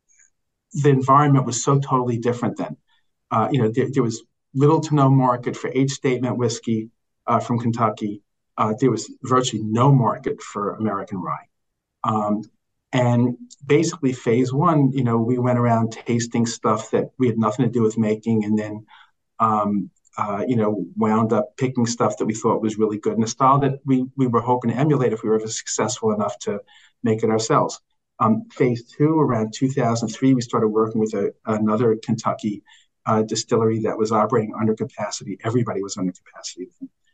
the environment was so totally different then. Uh, you know, there, there was little to no market for age statement whiskey uh, from Kentucky. Uh, there was virtually no market for American rye. Um, and basically phase one, you know, we went around tasting stuff that we had nothing to do with making, and then um, Uh, you know, wound up picking stuff that we thought was really good in a style that we we were hoping to emulate if we were ever successful enough to make it ourselves. Um, phase two, around two thousand three, we started working with a, another Kentucky uh, distillery that was operating under capacity. Everybody was under capacity.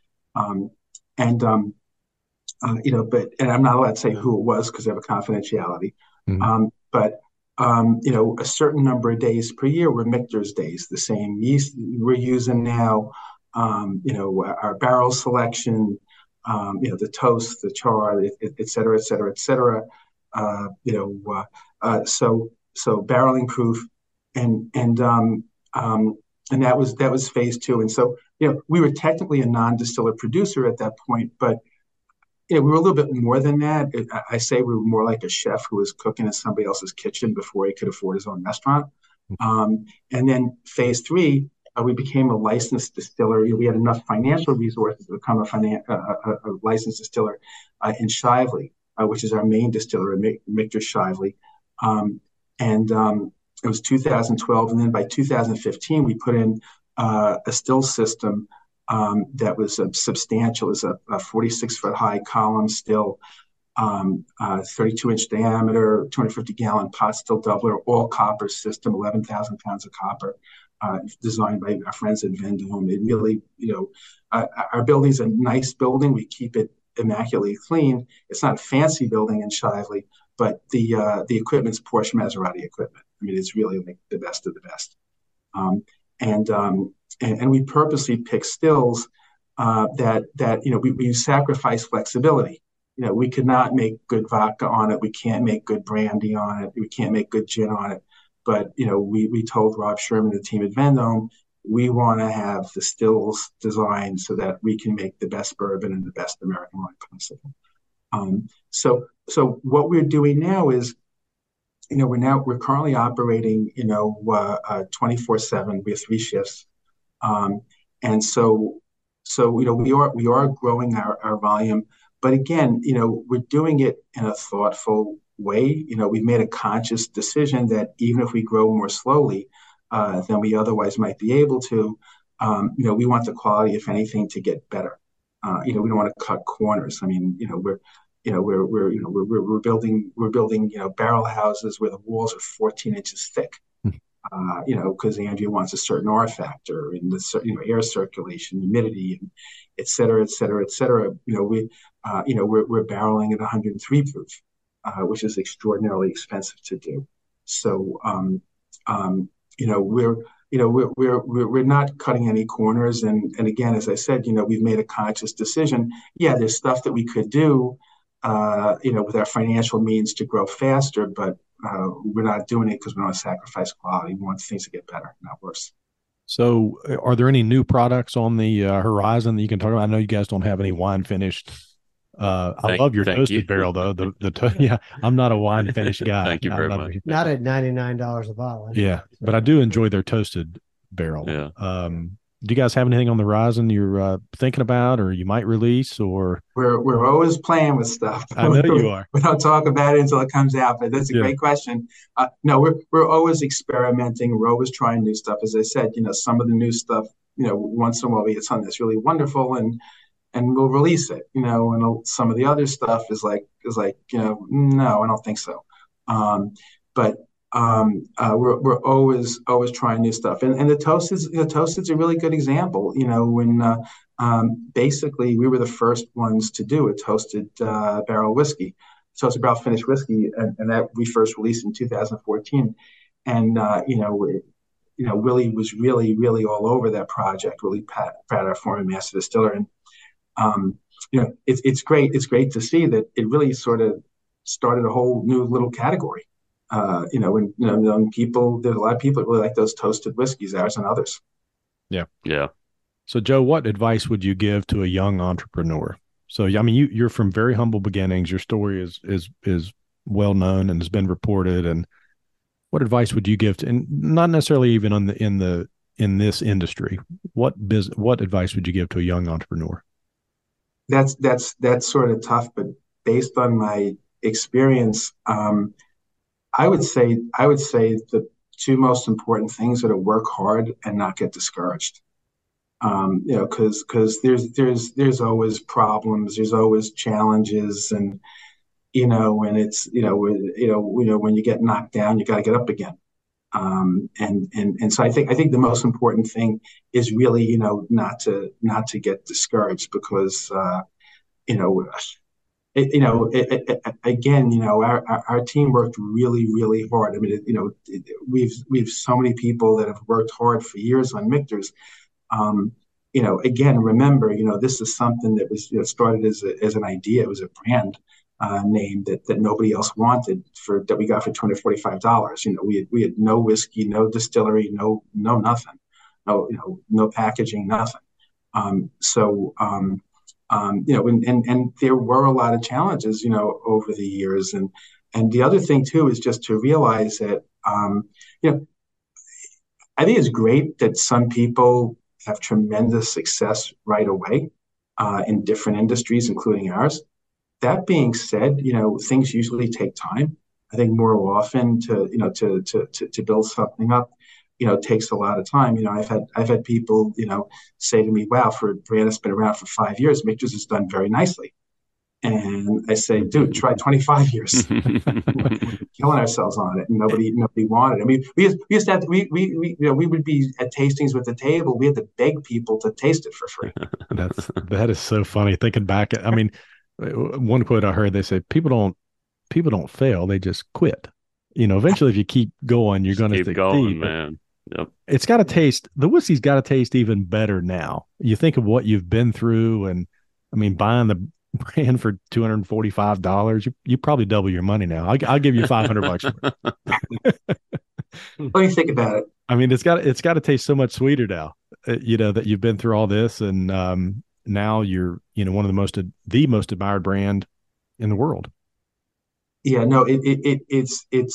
Um, and, um, uh, you know, but, and I'm not allowed to say who it was because I have a confidentiality. Mm-hmm. Um, but Um, you know, a certain number of days per year were Michter's days, the same yeast we're using now, um, you know, our barrel selection, um, you know, the toast, the char, et, et cetera, et cetera, et cetera. Uh, you know, uh, uh, so so barreling proof, and and um, um, and that was that was phase two. And so, you know, we were technically a non-distiller producer at that point, but yeah, we were a little bit more than that. I say we were more like a chef who was cooking in somebody else's kitchen before he could afford his own restaurant. Um, and then phase three, uh, we became a licensed distiller. We had enough financial resources to become a, finan- uh, a, a licensed distiller uh, in Shively, uh, which is our main distiller, Michter Shively. Um, and um, it was two thousand twelve. And then by two thousand fifteen, we put in uh, a still system Um, that was uh, substantial. It was a, a forty-six foot high column still, um, uh, thirty-two inch diameter, two hundred fifty gallon pot still doubler, all copper system, eleven thousand pounds of copper, uh, designed by our friends at Vendome. It really, you know, uh, our building's a nice building. We keep it immaculately clean. It's not a fancy building in Shively, but the uh, the equipment's Porsche Maserati equipment. I mean, it's really like the best of the best. Um, and um, And, and we purposely pick stills uh, that that you know we, we sacrifice flexibility. You know, we could not make good vodka on it. We can't make good brandy on it. We can't make good gin on it. But you know, we we told Rob Sherman, the team at Vendome, we want to have the stills designed so that we can make the best bourbon and the best American wine possible. Um, so so what we're doing now is you know, we're now we're currently operating, you know, uh, uh, twenty-four seven. We have three shifts, um, and so so you know we are we are growing our, our volume, but again, you know, we're doing it in a thoughtful way. You know, we've made a conscious decision that even if we grow more slowly uh, than we otherwise might be able to, um, you know, we want the quality, if anything, to get better. Uh, you know, we don't want to cut corners. I mean, you know, we're you know, we're we're you know we're we're, we're building we're building you know barrel houses where the walls are fourteen inches thick. Uh, you know, because Andrea wants a certain R factor in the you know air circulation, humidity, and et cetera, et cetera, et cetera. You know, we uh, you know we're we're barreling at one hundred three proof, uh, which is extraordinarily expensive to do. So um, um, you know we're you know we're we're we're not cutting any corners. And and again, as I said, you know, we've made a conscious decision. Yeah, there's stuff that we could do, uh, you know, with our financial means to grow faster, but uh, we're not doing it because we don't want to sacrifice quality. We want things to get better, not worse.
So, are there any new products on the uh, horizon that you can talk about? I know you guys don't have any wine finished. Uh, I
Thank-
love your
thank
toasted
you.
barrel, though. The the to- yeah, I'm not a wine finished guy.
Thank you
I
very
love
much.
it.
Not at ninety-nine dollars a bottle. anyway.
Yeah, but I do enjoy their toasted barrel.
Yeah.
Um, do you guys have anything on the horizon you're uh, thinking about, or you might release, or?
We're we're always playing with stuff.
I know you are.
We don't talk about it until it comes out, but that's a
Yeah.
great question. Uh, no, we're we're always experimenting. We're always trying new stuff. As I said, you know, some of the new stuff, you know, once in a while we get something that's really wonderful, and and we'll release it. You know, and some of the other stuff is like is like you know, no, I don't think so. Um, but um, uh, we're we're always always trying new stuff, and and the toasted's the toasted's a really good example. You know, when uh, um, basically we were the first ones to do a toasted uh, barrel whiskey, toasted barrel finished whiskey, and, and that we first released in two thousand fourteen. And uh, you know, we, you know, Willie was really really all over that project. Willie Pratt, Pratt our former master distiller, and um, you know, it's it's great. It's great to see that it really sort of started a whole new little category. Uh, you know, and you know, and people, there's a lot of people that really like those toasted whiskeys, ours and others.
Yeah.
Yeah.
So, Joe, what advice would you give to a young entrepreneur? So, I mean, you you're from very humble beginnings. Your story is is is well known and has been reported. And what advice would you give to, and not necessarily even on the in the in this industry? What biz, what advice would you give to a young entrepreneur?
That's that's that's sort of tough, but based on my experience, um, I would say I would say the two most important things are to work hard and not get discouraged. Um, you know, because because there's there's there's always problems, there's always challenges, and you know, and it's you know you know you know when you get knocked down, you got to get up again. Um, and and and so I think I think the most important thing is really you know not to not to get discouraged because uh, you know. It, you know, it, it, again, you know, our, our, our team worked really, really hard. I mean, it, you know, it, we've we've so many people that have worked hard for years on Michter's. Um, you know, again, remember, you know, this is something that was you know, started as a, as an idea. It was a brand uh, name that that nobody else wanted for that we got for two hundred forty-five dollars. You know, we had we had no whiskey, no distillery, no no nothing, no you know, no packaging, nothing. Um, so. Um, Um, you know, and, and and there were a lot of challenges, you know, over the years, and and the other thing too is just to realize that, um, you know, I think it's great that some people have tremendous success right away uh, in different industries, including ours. That being said, you know, things usually take time. I think more often to you know to to to, to build something up. You know, takes a lot of time. You know, I've had I've had people, you know, say to me, "Wow, for a brand that's been around for five years, Michter's has done very nicely." And I say, "Dude, try twenty-five years." Killing ourselves on it, and nobody nobody wanted it. I mean, we used, we used to have to, we, we we you know we would be at tastings with the table. We had to beg people to taste it for free.
That's that is so funny. Thinking back, I mean, one quote I heard, they said, "People don't people don't fail; they just quit." You know, eventually, if you keep going, you're going to
keep
succeed.
going, man. Yep.
It's got to taste, the whiskey's got to taste even better now. You think of what you've been through, and I mean, buying the brand for two hundred forty-five dollars, you, you probably double your money now. I'll, I'll give you five hundred bucks for it.
What do you think about it?
I mean, it's got, it's got to taste so much sweeter now, uh, you know, that you've been through all this. And um, now you're, you know, one of the most, the most admired brand in the world.
Yeah, no, it, it, it it's, it's,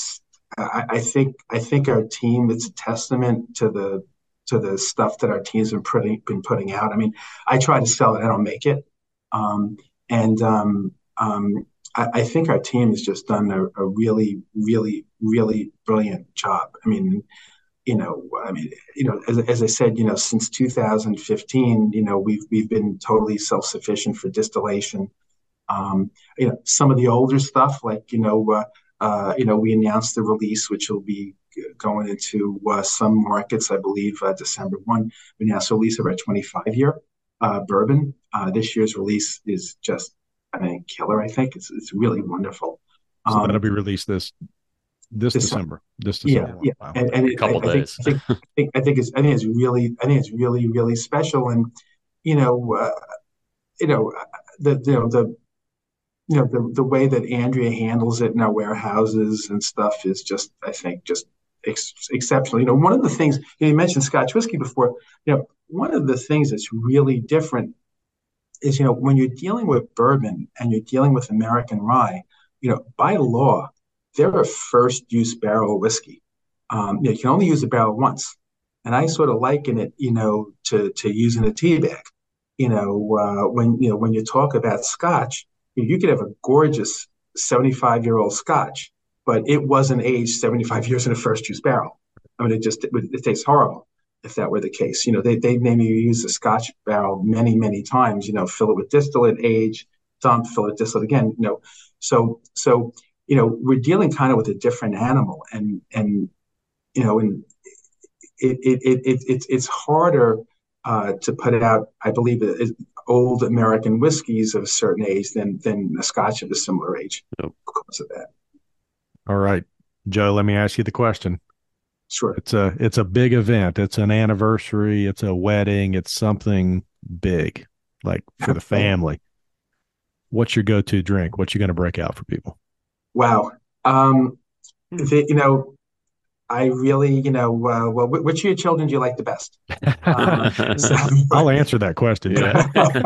I, I think I think our team, it's a testament to the to the stuff that our team's been putting been putting out. I mean, I try to sell it, I don't make it, um, and um, um, I, I think our team has just done a, a really, really, really brilliant job. I mean, you know, I mean, you know, as, as I said, you know, since two thousand fifteen, you know, we've we've been totally self-sufficient for distillation. Um, you know, some of the older stuff, like you know, uh, uh, you know, we announced the release, which will be going into uh, some markets, I believe, uh, December first. We announced the release of our twenty-five year uh, bourbon. Uh, this year's release is just, I mean, killer. I think it's it's really wonderful.
So
Um,
that'll be released this this December.
December.
This
Yeah,
December.
yeah,
Wow.
and, and
A
it,
couple
I, I think,
days.
I think, I think, I think it's, I think it's really, I think it's really, really special. And you know, uh, you know, the, you know, the, you know, the the way that Andrea handles it in our warehouses and stuff is just, I think, just ex- exceptional. You know, one of the things, you know, you mentioned Scotch whiskey before. You know, one of the things that's really different is, you know, when you're dealing with bourbon and you're dealing with American rye, you know, by law, they're a first use barrel whiskey. Um, you know, you can only use a barrel once. And I sort of liken it, you know, to to using a tea bag. You know, uh, when you know when you talk about Scotch, you, know, you could have a gorgeous seventy-five year old Scotch, but it wasn't aged seventy-five years in a first use barrel. I mean, it just it, it tastes horrible if that were the case. You know, they they maybe use the Scotch barrel many many times. You know, fill it with distillate, age, dump, fill it with distillate again. You know, so so you know we're dealing kind of with a different animal, and and you know, and it it it, it it's it's harder uh, to put it out. I believe it is old American whiskeys of a certain age than than a Scotch of a similar age
Yep.
because of that.
All right, Joe, let me ask you the question.
Sure.
It's a it's a big event. It's an anniversary. It's a wedding. It's something big, like for the family. What's your go-to drink? What you going to break out for people?
Wow. Um, the, you know, I really, you know, uh, well, which of your children do you like the best? Um, so,
I'll answer that question.
Yeah.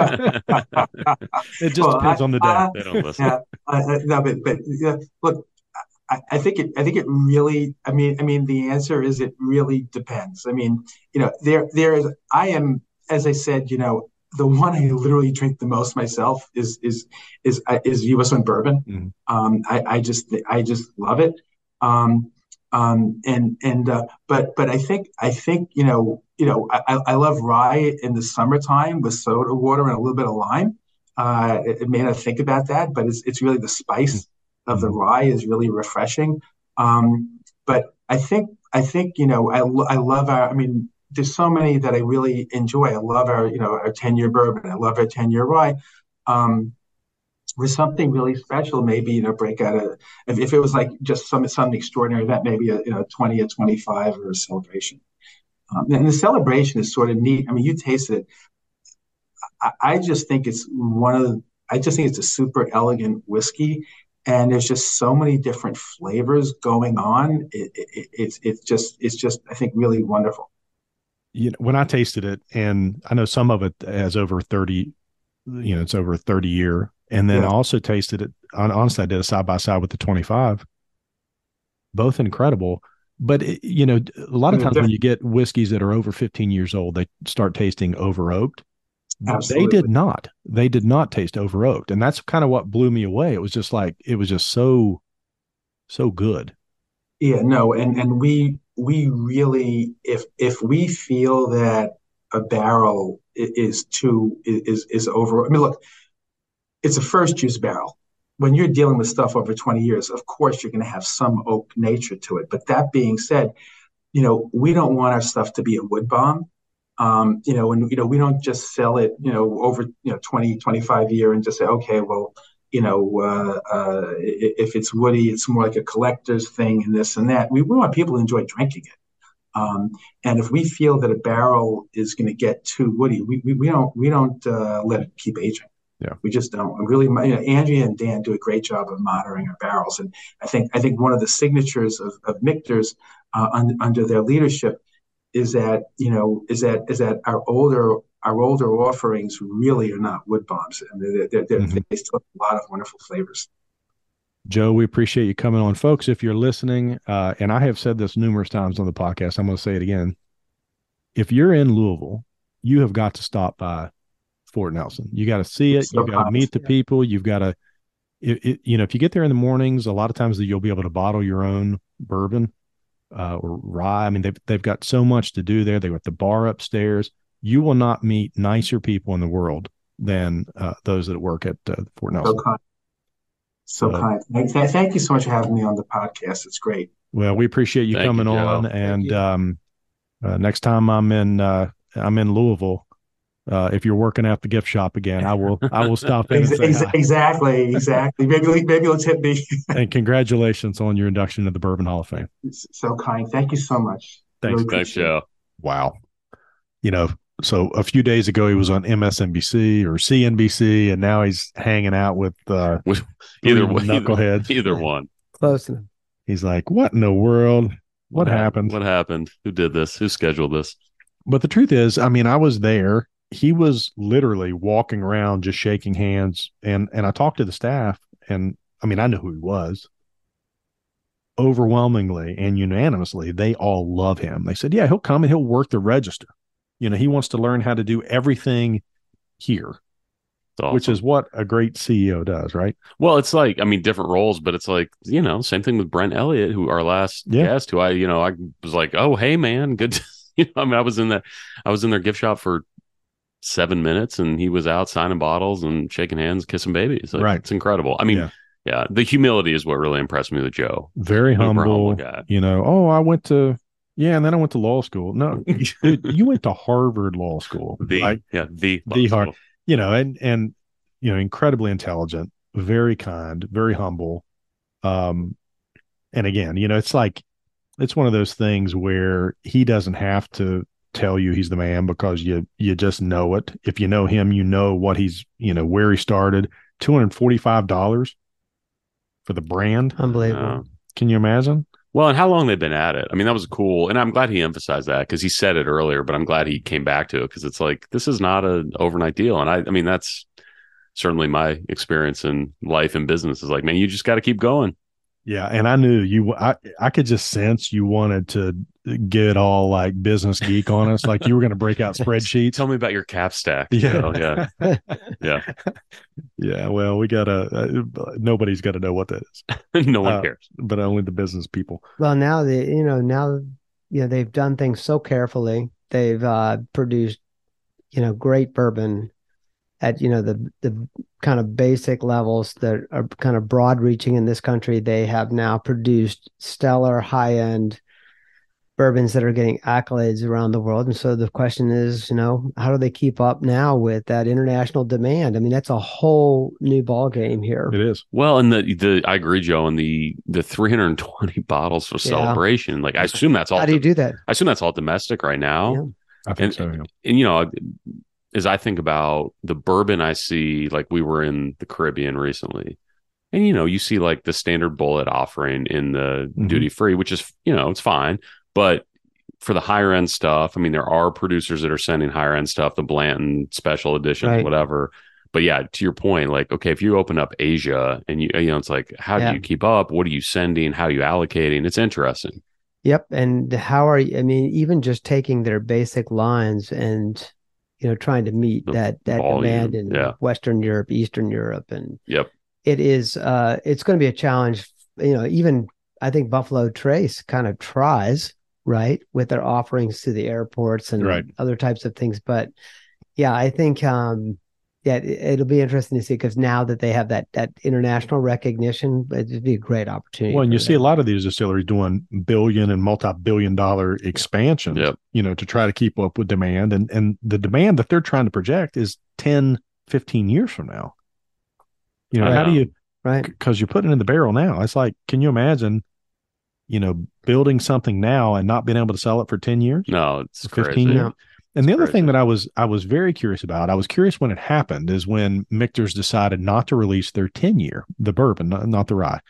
It just
well,
depends
I,
on the day.
I,
They don't listen.
yeah, uh, no, but but yeah, look, I, I think it. I think it really. I mean, I mean, the answer is it really depends. I mean, you know, there there is. I am, as I said, you know, the one I literally drink the most myself is is is uh, is U S one bourbon.
Mm-hmm.
Um, I, I just I just love it. Um, um, and and uh, but but I think I think you know you know I, I love rye in the summertime with soda water and a little bit of lime. Uh, it, it may not think about that, but it's it's really the spice of the rye is really refreshing. Um, but I think I think you know I I love our. I mean, there's so many that I really enjoy. I love our you know our ten year bourbon. I love our ten year rye. Um, with something really special, maybe you know break out a if, if it was like just some some extraordinary event, maybe a you know twenty or twenty-five or a celebration. Um, and the celebration is sort of neat. I mean, you tasted it. I, I just think it's one of the, I just think it's a super elegant whiskey, and there's just so many different flavors going on. It, it, it's it's just it's just I think really wonderful.
You know, when I tasted it, and I know some of it has over thirty, you know, it's over a thirty year. And then
Yeah.
I also tasted it. Honestly, I did a side by side with the twenty-five. Both incredible. But, it, you know, a lot of times when you get whiskeys that are over fifteen years old, they start tasting over oaked.
Absolutely.
They did not. They did not taste over oaked. And that's kind of what blew me away. It was just like, it was just so, so good.
Yeah, no, and and we we really if if we feel that a barrel i- is too is is over. I mean, look, it's a first use barrel. When you're dealing with stuff over twenty years, of course you're going to have some oak nature to it. But that being said, you know, we don't want our stuff to be a wood bomb. Um, you know, and you know, we don't just sell it, you know, over, you know, twenty, twenty-five year and just say, okay, well, you know, uh, uh, if it's woody, it's more like a collector's thing and this and that. We, we want people to enjoy drinking it. Um, and if we feel that a barrel is going to get too woody, we, we, we don't we don't uh, let it keep aging.
Yeah.
We just don't. Really, you know, Andrea and Dan do a great job of monitoring our barrels, and I think I think one of the signatures of, of Michter's uh, un, under their leadership is that you know is that is that our older our older offerings really are not wood bombs, and they're, they're, they're,
Mhm.
they still have a lot of wonderful flavors.
Joe, we appreciate you coming on. Folks, if you're listening, uh, and I have said this numerous times on the podcast, I'm going to say it again. If you're in Louisville, you have got to stop by Fort Nelson. You got to see it.
So
You've got to meet the people. You've got to, it, it, you know, if you get there in the mornings, a lot of times you'll be able to bottle your own bourbon uh, or rye. I mean, they've, they've got so much to do there. They've got the bar upstairs. You will not meet nicer people in the world than uh, those that work at uh, Fort Nelson.
So kind. So
So-
kind. Thank, th- thank you so much for having me on the podcast. It's great.
Well, we appreciate you
Thank
coming
you, Joe.
on,
Thank
and
you.
um, uh, next time I'm in uh, I'm in Louisville. Uh, if you're working at the gift shop again, I will I will stop in and
Ex-
say
ex-
hi.
exactly. Exactly. Maybe, maybe you'll tip me.
And congratulations on your induction to the Bourbon Hall of Fame.
So kind. Thank you so much.
Thanks.
Really
Thanks,
appreciate it.
Joe.
Wow. You know, so a few days ago he was on M S N B C or C N B C, and now he's hanging out with uh,
With-
three
Either way,
knuckleheads.
Either one.
Close enough.
He's like, "What in the world? What
hap-
happened?"
What happened? Who did this? Who scheduled this?
But the truth is, I mean, I was there. He was literally walking around just shaking hands. And and I talked to the staff, and I mean, I knew who he was. Overwhelmingly and unanimously, they all love him. They said, yeah, he'll come and he'll work the register. You know, he wants to learn how to do everything here,
It's awesome.
which is what a great C E O does, right?
Well, it's like, I mean, different roles, but it's like, you know, same thing with Brent Elliott, who our last
Yeah.
guest, who I, you know, I was like, oh, hey, man, good. To, you know, I mean, I was in that, I was in their gift shop for seven minutes and he was out signing bottles and shaking hands, kissing babies. Like,
Right.
It's incredible. I mean,
Yeah.
yeah. the humility is what really impressed me with Joe.
Very
Super
humble.
humble guy.
You know, oh, I went to, yeah, and then I went to law school. No, dude, you went to Harvard Law School.
The,
Like,
yeah, the,
the
law
hard-
school.
you know, and and you know, incredibly intelligent, very kind, very humble. Um, and again, you know, it's like it's one of those things where he doesn't have to tell you he's the man because you you just know it. If you know him, you know what he's, you know, where he started. Two hundred forty-five dollars for the brand.
Unbelievable.
Uh,
Can you imagine?
Well, and how long they've been at it. I mean, that was cool. And I'm glad he emphasized that because he said it earlier, but I'm glad he came back to it because it's like, this is not an overnight deal. And I, I mean, that's certainly my experience in life and business is like, man, you just got to keep going.
Yeah, and I knew you. I I could just sense you wanted to get all like business geek on us, like you were going to break out spreadsheets.
Tell me about your cap stack.
Yeah.
You know, yeah. Yeah.
Yeah, well, we gotta. Uh, nobody's got to know what that is,
No one
Uh,
cares.
but only the business people.
Well, now they, you know, now, you know, they've done things so carefully. They've uh, produced, you know, great bourbon at, you know, the the kind of basic levels that are kind of broad reaching in this country. They have now produced stellar high end bourbons that are getting accolades around the world. And so the question is, you know, how do they keep up now with that international demand? I mean, that's a whole new ball game here.
It is.
Well, and the the I agree, Joe, and the the three hundred twenty bottles for
Yeah.
celebration. Like I assume that's all.
How do you do that?
I assume that's all domestic right now.
Yeah.
I think
And-
so. Yeah.
And you know, as I think about the bourbon I see, like we were in the Caribbean recently, and you know, you see like the standard bullet offering in the
Mhm.
duty free, which is, you know, it's fine. But for the higher end stuff, I mean, there are producers that are sending higher end stuff, the Blanton special editions,
Right.
whatever. But yeah, to your point, like, okay, if you open up Asia and you, you know, it's like, how
Yeah.
do you keep up? What are you sending? How are you allocating? It's interesting.
Yep. And how are you? I mean, even just taking their basic lines and, you know, trying to meet
The
that that
volume,
demand in
yeah.
Western Europe, Eastern Europe, and
Yep.
it is uh it's going to be a challenge. You know, even I think Buffalo Trace kind of tries, right, with their offerings to the airports and
Right.
other types of things. But yeah, I think um yeah, it, it'll be interesting to see because now that they have that that international recognition, it'd be a great opportunity.
Well, and
for
you see a
them.
lot of these distilleries doing billion and multi-billion dollar expansions,
Yep.
you know, to try to keep up with demand. And and the demand that they're trying to project is ten, fifteen years from now. You know,
I
how do
know.
you,
right?
because you're putting it in the barrel now. It's like, can you imagine, you know, building something now and not being able to sell it for ten years?
No, it's
fifteen
crazy.
years.
Yeah.
And the other
crazy.
thing that I was I was very curious about, I was curious when it happened, is when Michter's decided not to release their ten year, the bourbon, not, not the rye.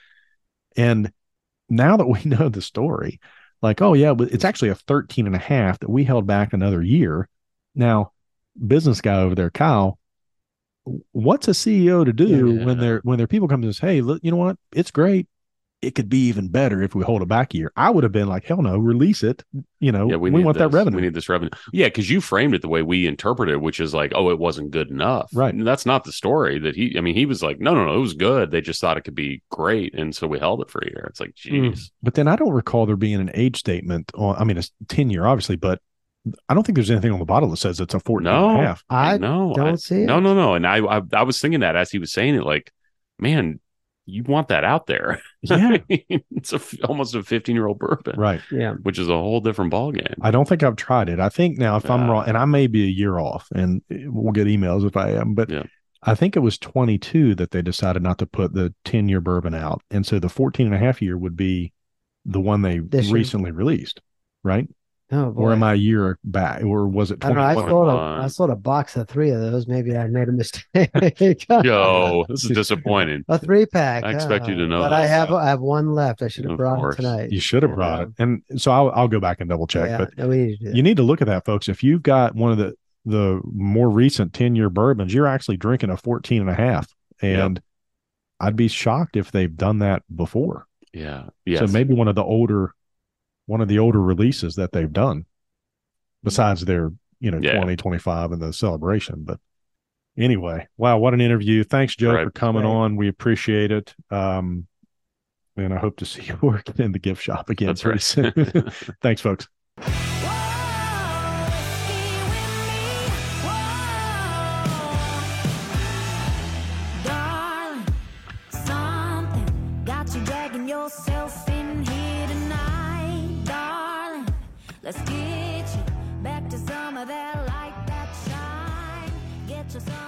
And now that we know the story, like, oh yeah, but it's actually a thirteen and a half that we held back another year. Now, business guy over there, Kyle, what's a C E O to do
Yeah.
when they're when their people come to us, hey, look, you know what? It's great. It could be even better if we hold it back a year. I would have been like, hell no, release it. You know,
Yeah, we,
we,
need
want
this.
that revenue.
We need this revenue. Yeah, because you framed it the way we interpret it, which is like, oh, it wasn't good enough.
Right.
And that's not the story that he, I mean, he was like, no, no, no, it was good. They just thought it could be great. And so we held it for a year. It's like, geez.
Mm. But then I don't recall there being an age statement on, I mean, it's ten year, obviously, but I don't think there's anything on the bottle that says it's a fourteen
No.
and a half.
I
no,
don't
I,
see it.
No, no, no. And I, I, I was thinking that as he was saying it, like, man, you want that out there.
Yeah.
I mean, it's a, almost a fifteen year old bourbon.
Right.
Yeah.
Which is a whole different ballgame.
I don't think I've tried it. I think now, if I'm
Uh,
wrong, and I may be a year off, and we'll get emails if I am, but
Yeah.
I think it was twenty-two that they decided not to put the ten year bourbon out. And so the fourteen and a half year would be the one they
This year.
recently released, right?
Oh boy.
Or am I a year back? Or was it
I don't know. I
twenty?
sold a
twenty-one.
I sold a box of three of those. Maybe I made a mistake.
Yo, this is disappointing.
A three pack.
I expect you to know
But I
this.
have I have one left. I should have
Of
brought
course.
it tonight.
You should have brought it. And so I'll, I'll go back and double check.
Yeah,
But
no, we need to do that.
you need to look at that, folks. If you've got one of the the more recent ten year bourbons, you're actually drinking a fourteen and a half. And I'd be shocked if they've done that before.
Yeah. Yes.
So maybe one of the older one of the older releases that they've done besides their, you know,
Yeah.
twenty twenty-five and the celebration. But anyway, wow, what an interview. Thanks, Joe,
Right.
for coming
Right.
on. We appreciate it. Um, and I hope to see you working in the gift shop again
That's
pretty
right.
soon. Thanks, folks.
Darling, something got you dragging yourself in here tonight, darling. Let's get you back to some of that light that shine. Get you some.